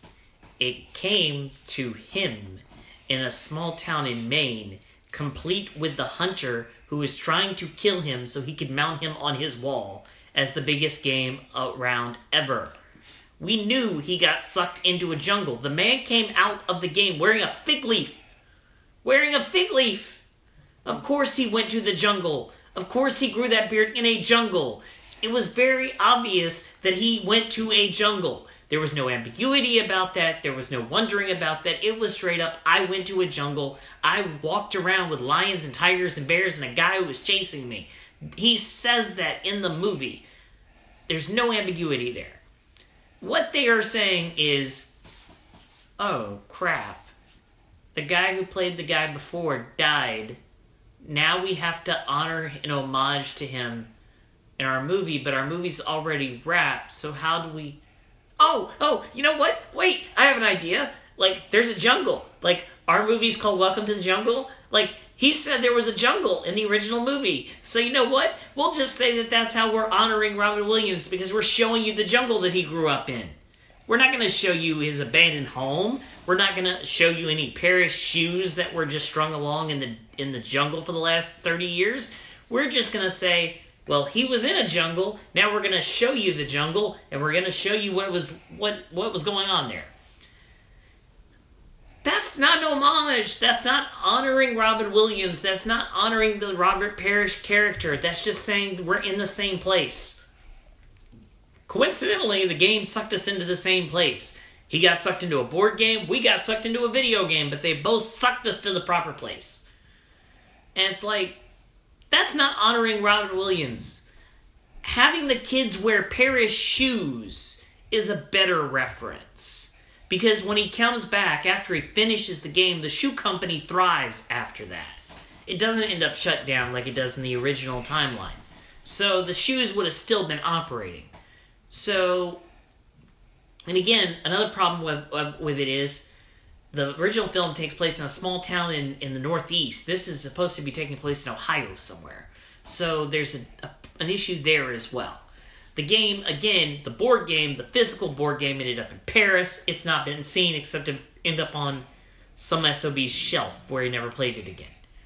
It came to him in a small town in Maine, complete with the hunter who was trying to kill him so he could mount him on his wall as the biggest game around ever. We knew he got sucked into a jungle. The man came out of the game wearing a fig leaf. Wearing a fig leaf! Of course he went to the jungle. Of course he grew that beard in a jungle. It was very obvious that he went to a jungle. There was no ambiguity about that. There was no wondering about that. It was straight up, I went to a jungle. I walked around with lions and tigers and bears and a guy who was chasing me. He says that in the movie. There's no ambiguity there. What they are saying is, oh, crap. The guy who played the guy before died. Now we have to honor an homage to him in our movie, but our movie's already wrapped, so how do we... Oh, you know what? Wait, I have an idea. Like, there's a jungle. Like, our movie's called Welcome to the Jungle. Like, he said there was a jungle in the original movie. So you know what? We'll just say that that's how we're honoring Robin Williams, because we're showing you the jungle that he grew up in. We're not going to show you his abandoned home. We're not going to show you any Paris shoes that were just strung along in the jungle for the last 30 years. We're just going to say, well, he was in a jungle. Now we're going to show you the jungle, and we're going to show you what was going on there. That's not an homage. That's not honoring Robin Williams. That's not honoring the Robert Parrish character. That's just saying we're in the same place. Coincidentally, the game sucked us into the same place. He got sucked into a board game. We got sucked into a video game, but they both sucked us to the proper place. And it's like, that's not honoring Robin Williams. Having the kids wear Paris shoes is a better reference. Because when he comes back, after he finishes the game, the shoe company thrives after that. It doesn't end up shut down like it does in the original timeline. So the shoes would have still been operating. So, and again, another problem with it is, the original film takes place in a small town in the Northeast. This is supposed to be taking place in Ohio somewhere. So there's an issue there as well. The game, again, the board game, the physical board game ended up in Paris. It's not been seen except to end up on some SOB's shelf where he never played it again.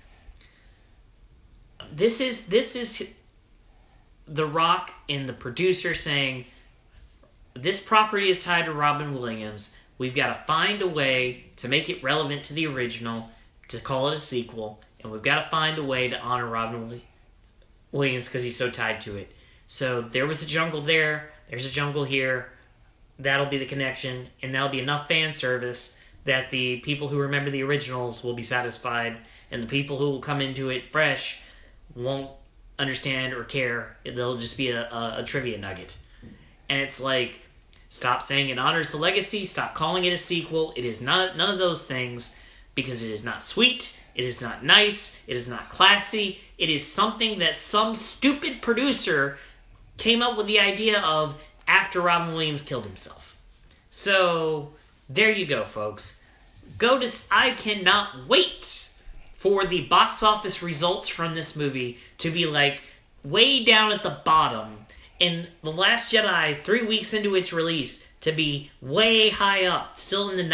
This is The Rock and the producer saying, this property is tied to Robin Williams. We've got to find a way to make it relevant to the original, to call it a sequel, and we've got to find a way to honor Robin Williams because he's so tied to it. So there was a jungle there, there's a jungle here, that'll be the connection, and that'll be enough fan service that the people who remember the originals will be satisfied, and the people who will come into it fresh won't understand or care. They'll just be a trivia nugget. And it's like, stop saying it honors the legacy. Stop calling it a sequel. It is not none of those things, because it is not sweet. It is not nice. It is not classy. It is something that some stupid producer came up with the idea of after Robin Williams killed himself. So there you go, folks. I cannot wait for the box office results from this movie to be like way down at the bottom. In The Last Jedi, 3 weeks into its release, to be way high up, still in the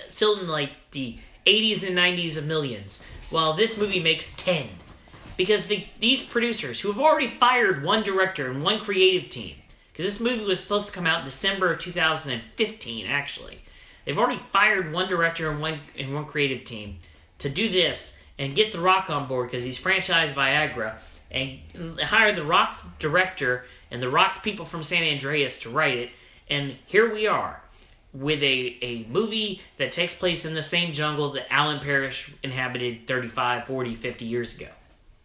80s and 90s of millions, while this movie makes 10. Because these producers, who have already fired one director and one creative team, because this movie was supposed to come out in December of 2015, actually. They've already fired one director and one creative team to do this and get The Rock on board because he's franchised Viagra, and hire The Rock's director and The Rock's people from San Andreas to write it, And here we are with a movie that takes place in the same jungle that Alan Parrish inhabited 35, 40, 50 years ago.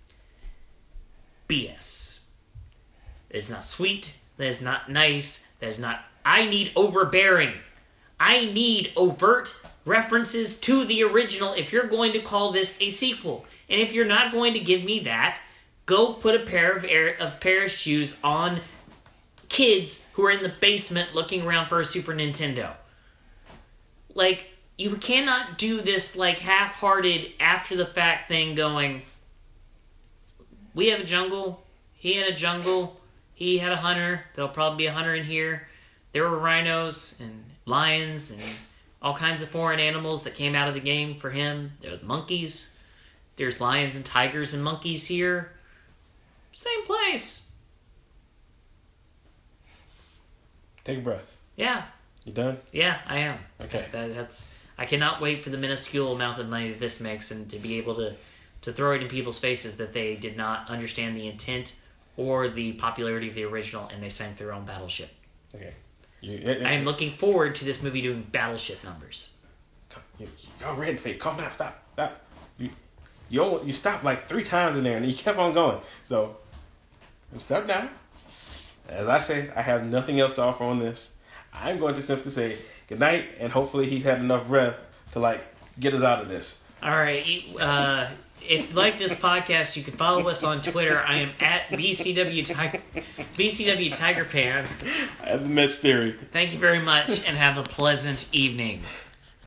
BS. That is not sweet. That is not nice. That is not... I need overbearing. I need overt references to the original if you're going to call this a sequel. And if you're not going to give me that, go put a pair of shoes on kids who are in the basement looking around for a Super Nintendo. Like, you cannot do this, like, half-hearted, after-the-fact thing going, we have a jungle, he had a jungle, he had a hunter, there'll probably be a hunter in here. There were rhinos and lions and all kinds of foreign animals that came out of the game for him. There are monkeys. There's lions and tigers and monkeys here. Same place. Take a breath. Yeah. You done? Yeah, I am. Okay. I cannot wait for the minuscule amount of money that this makes and to be able to throw it in people's faces that they did not understand the intent or the popularity of the original and they sank their own battleship. Okay. I am looking forward to this movie doing battleship numbers. Y'all red face. Calm down. Stop. You stopped like 3 times in there and you kept on going. So, stop now. As I said, I have nothing else to offer on this. I'm going to simply say good night and hopefully he's had enough breath to like get us out of this. All right. If you like this podcast, you can follow us on Twitter. I am at BCW Tiger Fan. I have the Mets theory. Thank you very much and have a pleasant evening.